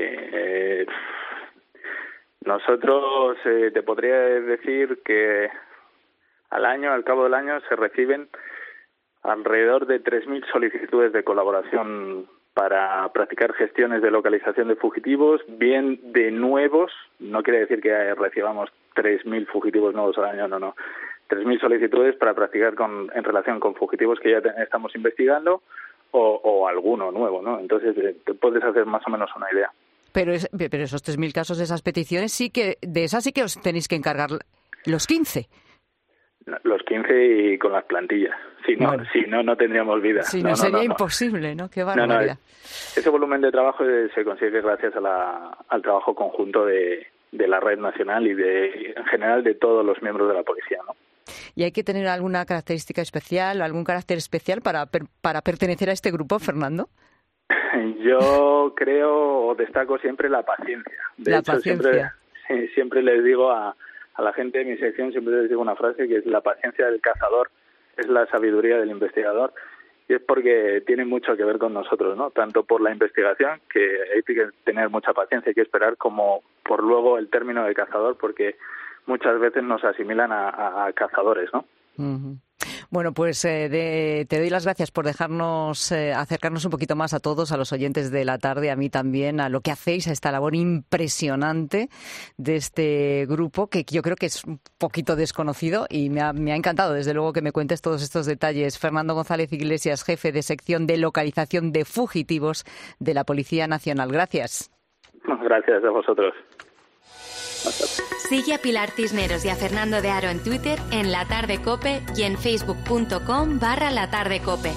Nosotros te podría decir que al cabo del año, se reciben alrededor de 3.000 solicitudes de colaboración para practicar gestiones de localización de fugitivos, bien de nuevos. No quiere decir que recibamos 3.000 fugitivos nuevos al año, no. 3.000 solicitudes para practicar en relación con fugitivos que ya estamos investigando o alguno nuevo, ¿no? Entonces te puedes hacer más o menos una idea. Pero esos 3.000 casos de esas peticiones de esas sí que os tenéis que encargar los 15. Los 15 y con las plantillas. Si no tendríamos vida. Si no, sería imposible, ¿no? Qué barbaridad. Ese volumen de trabajo se consigue gracias al trabajo conjunto de la red nacional y en general de todos los miembros de la policía, ¿no? ¿Y hay que tener alguna característica especial, algún carácter especial para pertenecer a este grupo, Fernando? Yo creo o destaco siempre la paciencia. De hecho, siempre les digo a la gente de mi sección, siempre les digo una frase que es: la paciencia del cazador es la sabiduría del investigador. Y es porque tiene mucho que ver con nosotros, ¿no? Tanto por la investigación, que hay que tener mucha paciencia, hay que esperar, como por luego el término de cazador, porque muchas veces nos asimilan a cazadores, ¿no? Uh-huh. Bueno, pues te doy las gracias por dejarnos acercarnos un poquito más a todos, a los oyentes de la tarde, a mí también, a lo que hacéis, a esta labor impresionante de este grupo, que yo creo que es un poquito desconocido, y me ha encantado, desde luego, que me cuentes todos estos detalles. Fernando González Iglesias, jefe de sección de localización de fugitivos de la Policía Nacional. Gracias. Gracias a vosotros. Sigue a Pilar Cisneros y a Fernando de Aro en Twitter, en La Tarde Cope y en facebook.com/latardecope.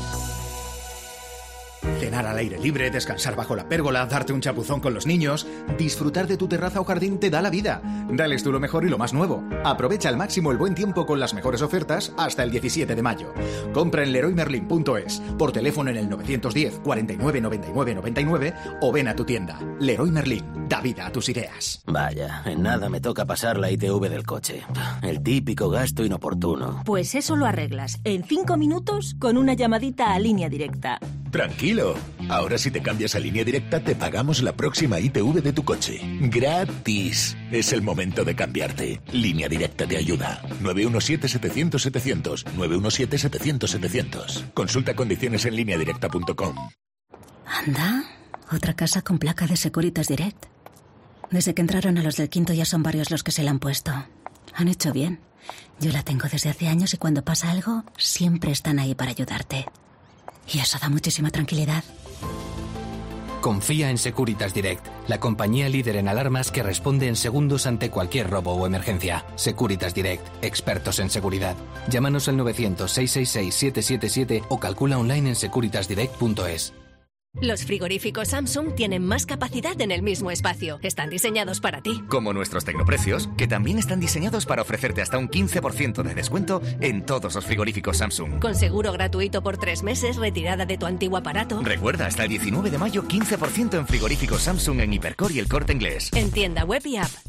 Cenar al aire libre, descansar bajo la pérgola, darte un chapuzón con los niños, disfrutar de tu terraza o jardín te da la vida. Dales tú lo mejor y lo más nuevo. Aprovecha al máximo el buen tiempo con las mejores ofertas hasta el 17 de mayo. Compra en leroymerlin.es, por teléfono en el 910 49 99 99 o ven a tu tienda. Leroy Merlin, da vida a tus ideas. Vaya, en nada me toca pasar la ITV del coche. El típico gasto inoportuno. Pues eso lo arreglas en 5 minutos con una llamadita a Línea Directa. Tranquilo, ahora si te cambias a Línea Directa te pagamos la próxima ITV de tu coche. ¡Gratis! Es el momento de cambiarte. Línea Directa te ayuda. 917-700-700. 917-700-700. Consulta condiciones en lineadirecta.com. Anda, otra casa con placa de Securitas Direct. Desde que entraron a los del quinto ya son varios los que se la han puesto. Han hecho bien. Yo la tengo desde hace años y cuando pasa algo, siempre están ahí para ayudarte. Y eso da muchísima tranquilidad. Confía en Securitas Direct, la compañía líder en alarmas que responde en segundos ante cualquier robo o emergencia. Securitas Direct, expertos en seguridad. Llámanos al 900-666-777 o calcula online en securitasdirect.es. Los frigoríficos Samsung tienen más capacidad en el mismo espacio. Están diseñados para ti. Como nuestros tecnoprecios, que también están diseñados para ofrecerte hasta un 15% de descuento en todos los frigoríficos Samsung. Con seguro gratuito por 3 meses, retirada de tu antiguo aparato. Recuerda, hasta el 19 de mayo, 15% en frigoríficos Samsung en Hipercor y El Corte Inglés. En tienda web y app.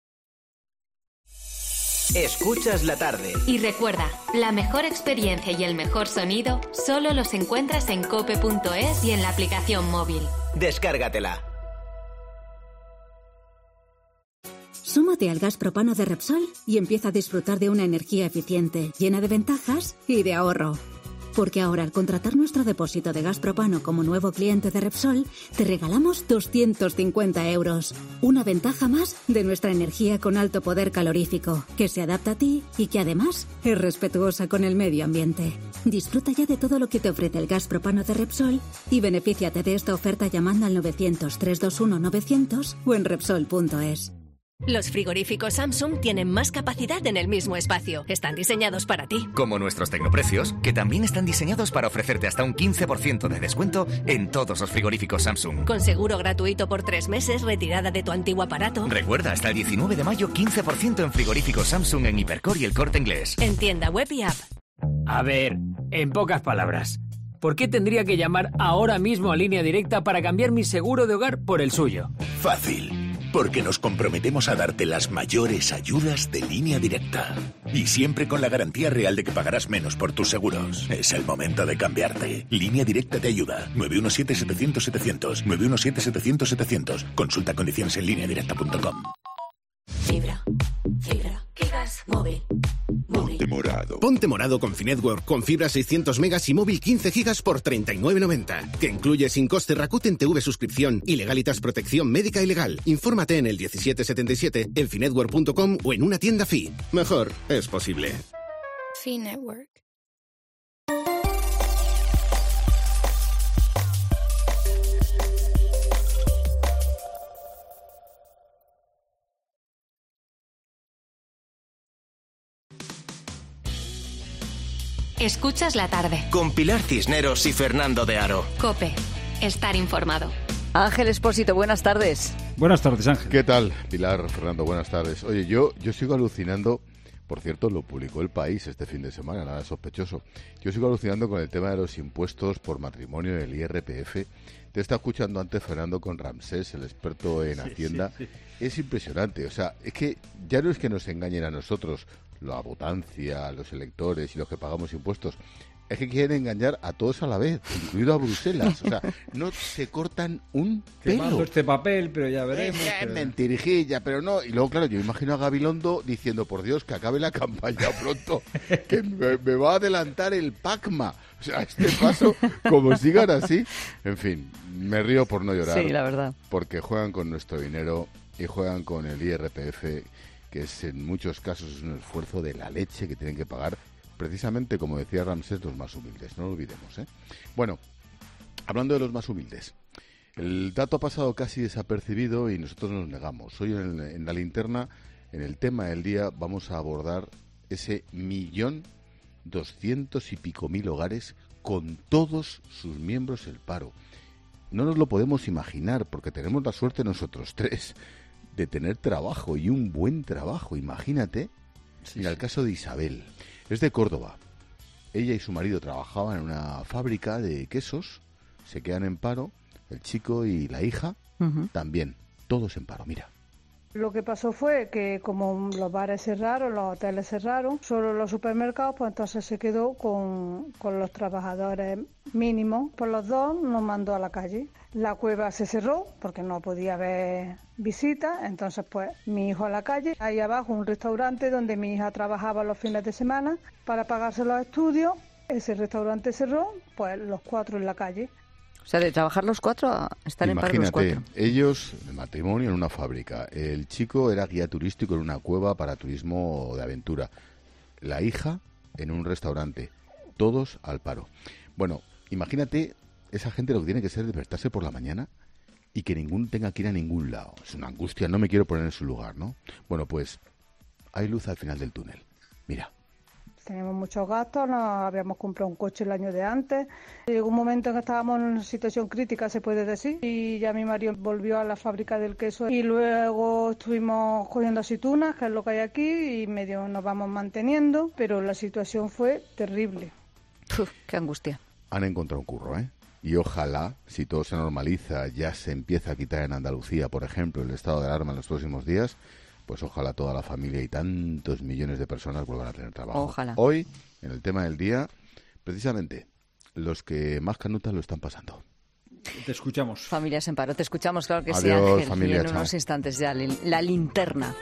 Escuchas la tarde. Y recuerda, la mejor experiencia y el mejor sonido solo los encuentras en cope.es y en la aplicación móvil. Descárgatela. Súmate al gas propano de Repsol y empieza a disfrutar de una energía eficiente, llena de ventajas y de ahorro. Porque ahora, al contratar nuestro depósito de gas propano como nuevo cliente de Repsol, te regalamos 250 €. Una ventaja más de nuestra energía con alto poder calorífico, que se adapta a ti y que además es respetuosa con el medio ambiente. Disfruta ya de todo lo que te ofrece el gas propano de Repsol y benefíciate de esta oferta llamando al 900-321-900 o en Repsol.es. Los frigoríficos Samsung tienen más capacidad en el mismo espacio. Están diseñados para ti. Como nuestros tecnoprecios, que también están diseñados para ofrecerte hasta un 15% de descuento en todos los frigoríficos Samsung. Con seguro gratuito por 3 meses, retirada de tu antiguo aparato. Recuerda, hasta el 19 de mayo, 15% en frigoríficos Samsung en Hipercor y El Corte Inglés. En tienda web y app. A ver, en pocas palabras, ¿por qué tendría que llamar ahora mismo a Línea Directa para cambiar mi seguro de hogar por el suyo? Fácil. Porque nos comprometemos a darte las mayores ayudas de Línea Directa. Y siempre con la garantía real de que pagarás menos por tus seguros. Es el momento de cambiarte. Línea Directa te ayuda. 917-700-700. 917-700-700. Consulta condiciones en lineadirecta.com. Fibra. Gigas. Móvil. Ponte morado. Ponte morado con Finetwork, con fibra 600 megas y móvil 15 gigas por 39,90. Que incluye sin coste Rakuten TV suscripción y Legalitas protección médica y legal. Infórmate en el 1777, en finetwork.com o en una tienda Fi. Mejor es posible. Finetwork. Escuchas la tarde. Con Pilar Cisneros y Fernando de Aro. COPE. Estar informado. Ángel Expósito, buenas tardes. Buenas tardes, Ángel. ¿Qué tal, Pilar, Fernando? Buenas tardes. Oye, yo sigo alucinando, por cierto, lo publicó El País este fin de semana, nada sospechoso. Yo sigo alucinando con el tema de los impuestos por matrimonio, el IRPF. Te está escuchando antes, Fernando, con Ramsés, el experto en Hacienda. Sí. Es impresionante, o sea, es que ya no es que nos engañen a nosotros, la votancia, los electores y los que pagamos impuestos, es que quieren engañar a todos a la vez, incluido a Bruselas. O sea, no se cortan un pelo. Quemando este papel, pero ya veremos. Mentirijilla, pero no. Y luego, claro, yo imagino a Gabilondo diciendo, por Dios, que acabe la campaña pronto, que me va a adelantar el PACMA. O sea, este paso, como sigan así. En fin, me río por no llorar. Sí, la verdad. Porque juegan con nuestro dinero y juegan con el IRPF, que es en muchos casos es un esfuerzo de la leche que tienen que pagar, precisamente, como decía Ramsés, los más humildes. No lo olvidemos, ¿eh? Bueno, hablando de los más humildes, el dato ha pasado casi desapercibido y nosotros nos negamos. Hoy en la linterna, en el tema del día, vamos a abordar ese 1.200.000 y pico hogares con todos sus miembros en paro. No nos lo podemos imaginar porque tenemos la suerte nosotros tres de tener trabajo y un buen trabajo. Imagínate, mira el caso de Isabel, es de Córdoba. Ella y su marido trabajaban en una fábrica de quesos, se quedan en paro, el chico y la hija también, todos en paro, mira. Lo que pasó fue que como los bares cerraron, los hoteles cerraron, solo los supermercados, pues entonces se quedó con los trabajadores mínimos. Pues los dos nos mandó a la calle. La cueva se cerró porque no podía haber visitas, entonces pues mi hijo a la calle. Ahí abajo un restaurante donde mi hija trabajaba los fines de semana para pagarse los estudios. Ese restaurante cerró, pues los cuatro en la calle. O sea, de trabajar los cuatro, están en paro los cuatro. Imagínate, ellos, de matrimonio en una fábrica, el chico era guía turístico en una cueva para turismo de aventura, la hija en un restaurante, todos al paro. Bueno, imagínate, esa gente lo que tiene que ser es despertarse por la mañana y que ninguno tenga que ir a ningún lado. Es una angustia, no me quiero poner en su lugar, ¿no? Bueno, pues hay luz al final del túnel. Mira. Tenemos muchos gastos, nos habíamos comprado un coche el año de antes. Llegó un momento en que estábamos en una situación crítica, se puede decir, y ya mi marido volvió a la fábrica del queso y luego estuvimos cogiendo aceitunas, que es lo que hay aquí, y medio nos vamos manteniendo, pero la situación fue terrible. ¡Qué angustia! Han encontrado un curro, ¿eh? Y ojalá, si todo se normaliza, ya se empieza a quitar en Andalucía, por ejemplo, el estado de alarma en los próximos días, pues ojalá toda la familia y tantos millones de personas vuelvan a tener trabajo. Ojalá. Hoy, en el tema del día, precisamente, los que más canutas lo están pasando. Te escuchamos. Familias en paro, te escuchamos, claro que sí, Adiós, Ángel. familia, y en chao. unos instantes ya la linterna.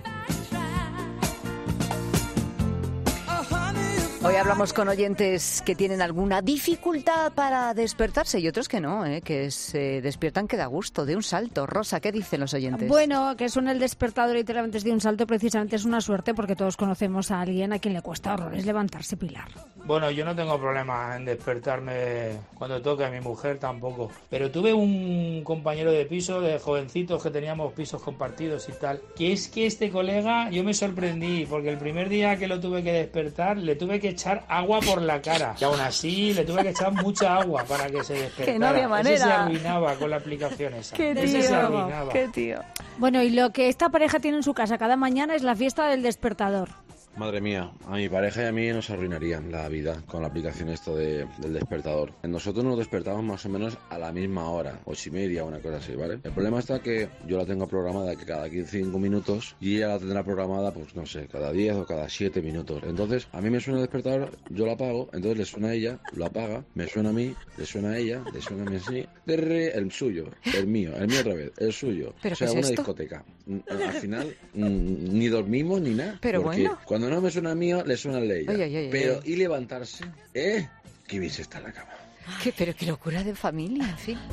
Hoy hablamos con oyentes que tienen alguna dificultad para despertarse y otros que no, que se despiertan que da gusto, de un salto. Rosa, ¿qué dicen los oyentes? Bueno, que suene el despertador literalmente de un salto precisamente es una suerte porque todos conocemos a alguien a quien le cuesta horrores levantarse, Pilar. Bueno, yo no tengo problema en despertarme cuando toque, a mi mujer tampoco. Pero tuve un compañero de piso, de jovencitos que teníamos pisos compartidos y tal, que es que este colega, yo me sorprendí porque el primer día que lo tuve que despertar, le tuve que echar agua por la cara. Y aún así le tuve que echar mucha agua para que se despertara. Que no había manera. Ese se arruinaba con la aplicación esa. Qué Ese se tío, arruinaba. qué tío. Bueno, y lo que esta pareja tiene en su casa cada mañana es la fiesta del despertador. Madre mía, a mi pareja y a mí nos arruinarían la vida con la aplicación esto del despertador. Nosotros nos despertamos más o menos a la misma hora, 8:30, una cosa así, ¿vale? El problema está que yo la tengo programada que cada 15 minutos y ella la tendrá programada, pues no sé, cada 10 o cada 7 minutos. Entonces, a mí me suena el despertador, yo lo apago, entonces le suena a ella, lo apaga, me suena a mí, le suena a ella, le suena a mí así, el suyo, el mío otra vez, el suyo. ¿Pero o sea, qué es una esto? discoteca. Al final, ni dormimos ni nada. Pero porque bueno. cuando no me suena el mío, le suena el de ella. Ay, ay, ay, pero, ay. y levantarse, que bien se está en la cama. Pero qué locura de familia, en fin.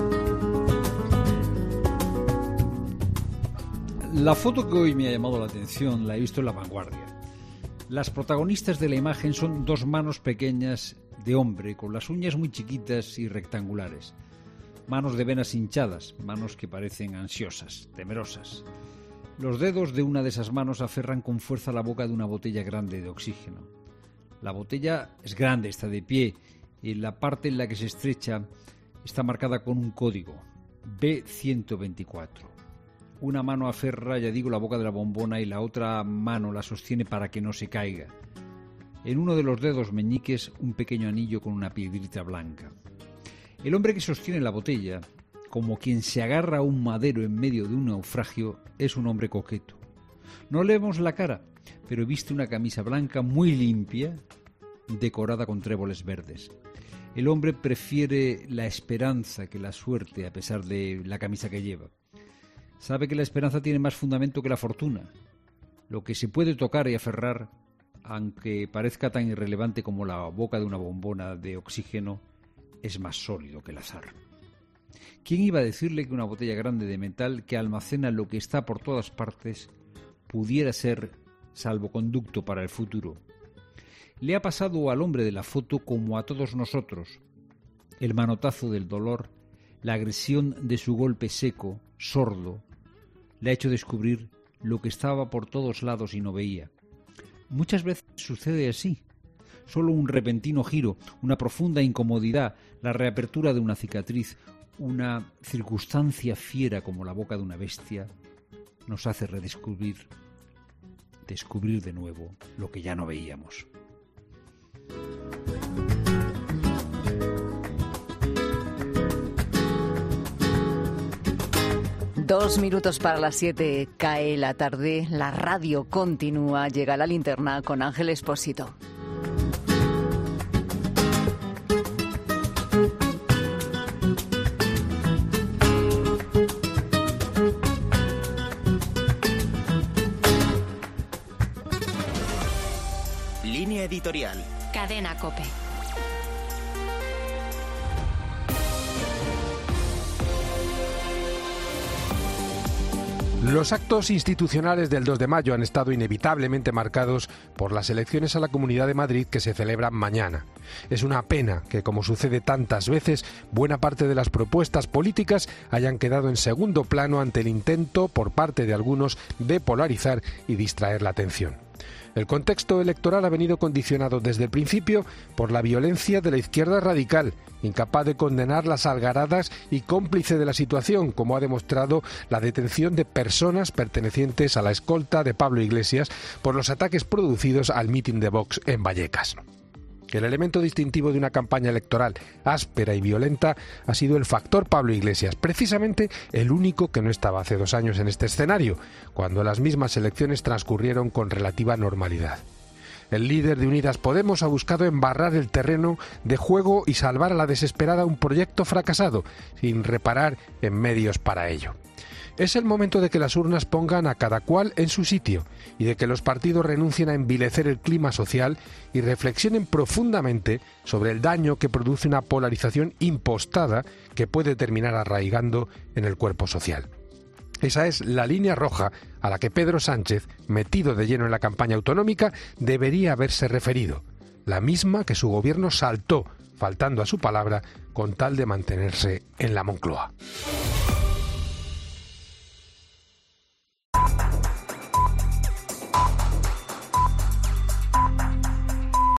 La foto que hoy me ha llamado la atención la he visto en La Vanguardia. Las protagonistas de la imagen son dos manos pequeñas de hombre con las uñas muy chiquitas y rectangulares. Manos de venas hinchadas, manos que parecen ansiosas, temerosas. Los dedos de una de esas manos aferran con fuerza la boca de una botella grande de oxígeno. La botella es grande, está de pie, y la parte en la que se estrecha está marcada con un código, B124. Una mano aferra, ya digo, la boca de la bombona y la otra mano la sostiene para que no se caiga. En uno de los dedos meñiques un pequeño anillo con una piedrita blanca. El hombre que sostiene la botella, como quien se agarra a un madero en medio de un naufragio, es un hombre coqueto. No le vemos la cara, pero viste una camisa blanca muy limpia, decorada con tréboles verdes. El hombre prefiere la esperanza que la suerte, a pesar de la camisa que lleva. Sabe que la esperanza tiene más fundamento que la fortuna. Lo que se puede tocar y aferrar, aunque parezca tan irrelevante como la boca de una bombona de oxígeno, es más sólido que el azar. ¿Quién iba a decirle que una botella grande de metal que almacena lo que está por todas partes pudiera ser salvoconducto para el futuro? Le ha pasado al hombre de la foto como a todos nosotros. El manotazo del dolor, la agresión de su golpe seco, sordo, le ha hecho descubrir lo que estaba por todos lados y no veía. Muchas veces sucede así. Solo un repentino giro, una profunda incomodidad, la reapertura de una cicatriz, una circunstancia fiera como la boca de una bestia, nos hace descubrir de nuevo lo que ya no veíamos. Dos minutos para las 7, cae la tarde, la radio continúa, llega la linterna con Ángel Expósito. Línea editorial. Cadena COPE. Los actos institucionales del 2 de mayo han estado inevitablemente marcados por las elecciones a la Comunidad de Madrid que se celebran mañana. Es una pena que, como sucede tantas veces, buena parte de las propuestas políticas hayan quedado en segundo plano ante el intento, por parte de algunos, de polarizar y distraer la atención. El contexto electoral ha venido condicionado desde el principio por la violencia de la izquierda radical, incapaz de condenar las algaradas y cómplice de la situación, como ha demostrado la detención de personas pertenecientes a la escolta de Pablo Iglesias por los ataques producidos al mitin de Vox en Vallecas. El elemento distintivo de una campaña electoral áspera y violenta ha sido el factor Pablo Iglesias, precisamente el único que no estaba hace 2 años en este escenario, cuando las mismas elecciones transcurrieron con relativa normalidad. El líder de Unidas Podemos ha buscado embarrar el terreno de juego y salvar a la desesperada un proyecto fracasado, sin reparar en medios para ello. Es el momento de que las urnas pongan a cada cual en su sitio y de que los partidos renuncien a envilecer el clima social y reflexionen profundamente sobre el daño que produce una polarización impostada que puede terminar arraigando en el cuerpo social. Esa es la línea roja a la que Pedro Sánchez, metido de lleno en la campaña autonómica, debería haberse referido, la misma que su gobierno saltó, faltando a su palabra, con tal de mantenerse en la Moncloa.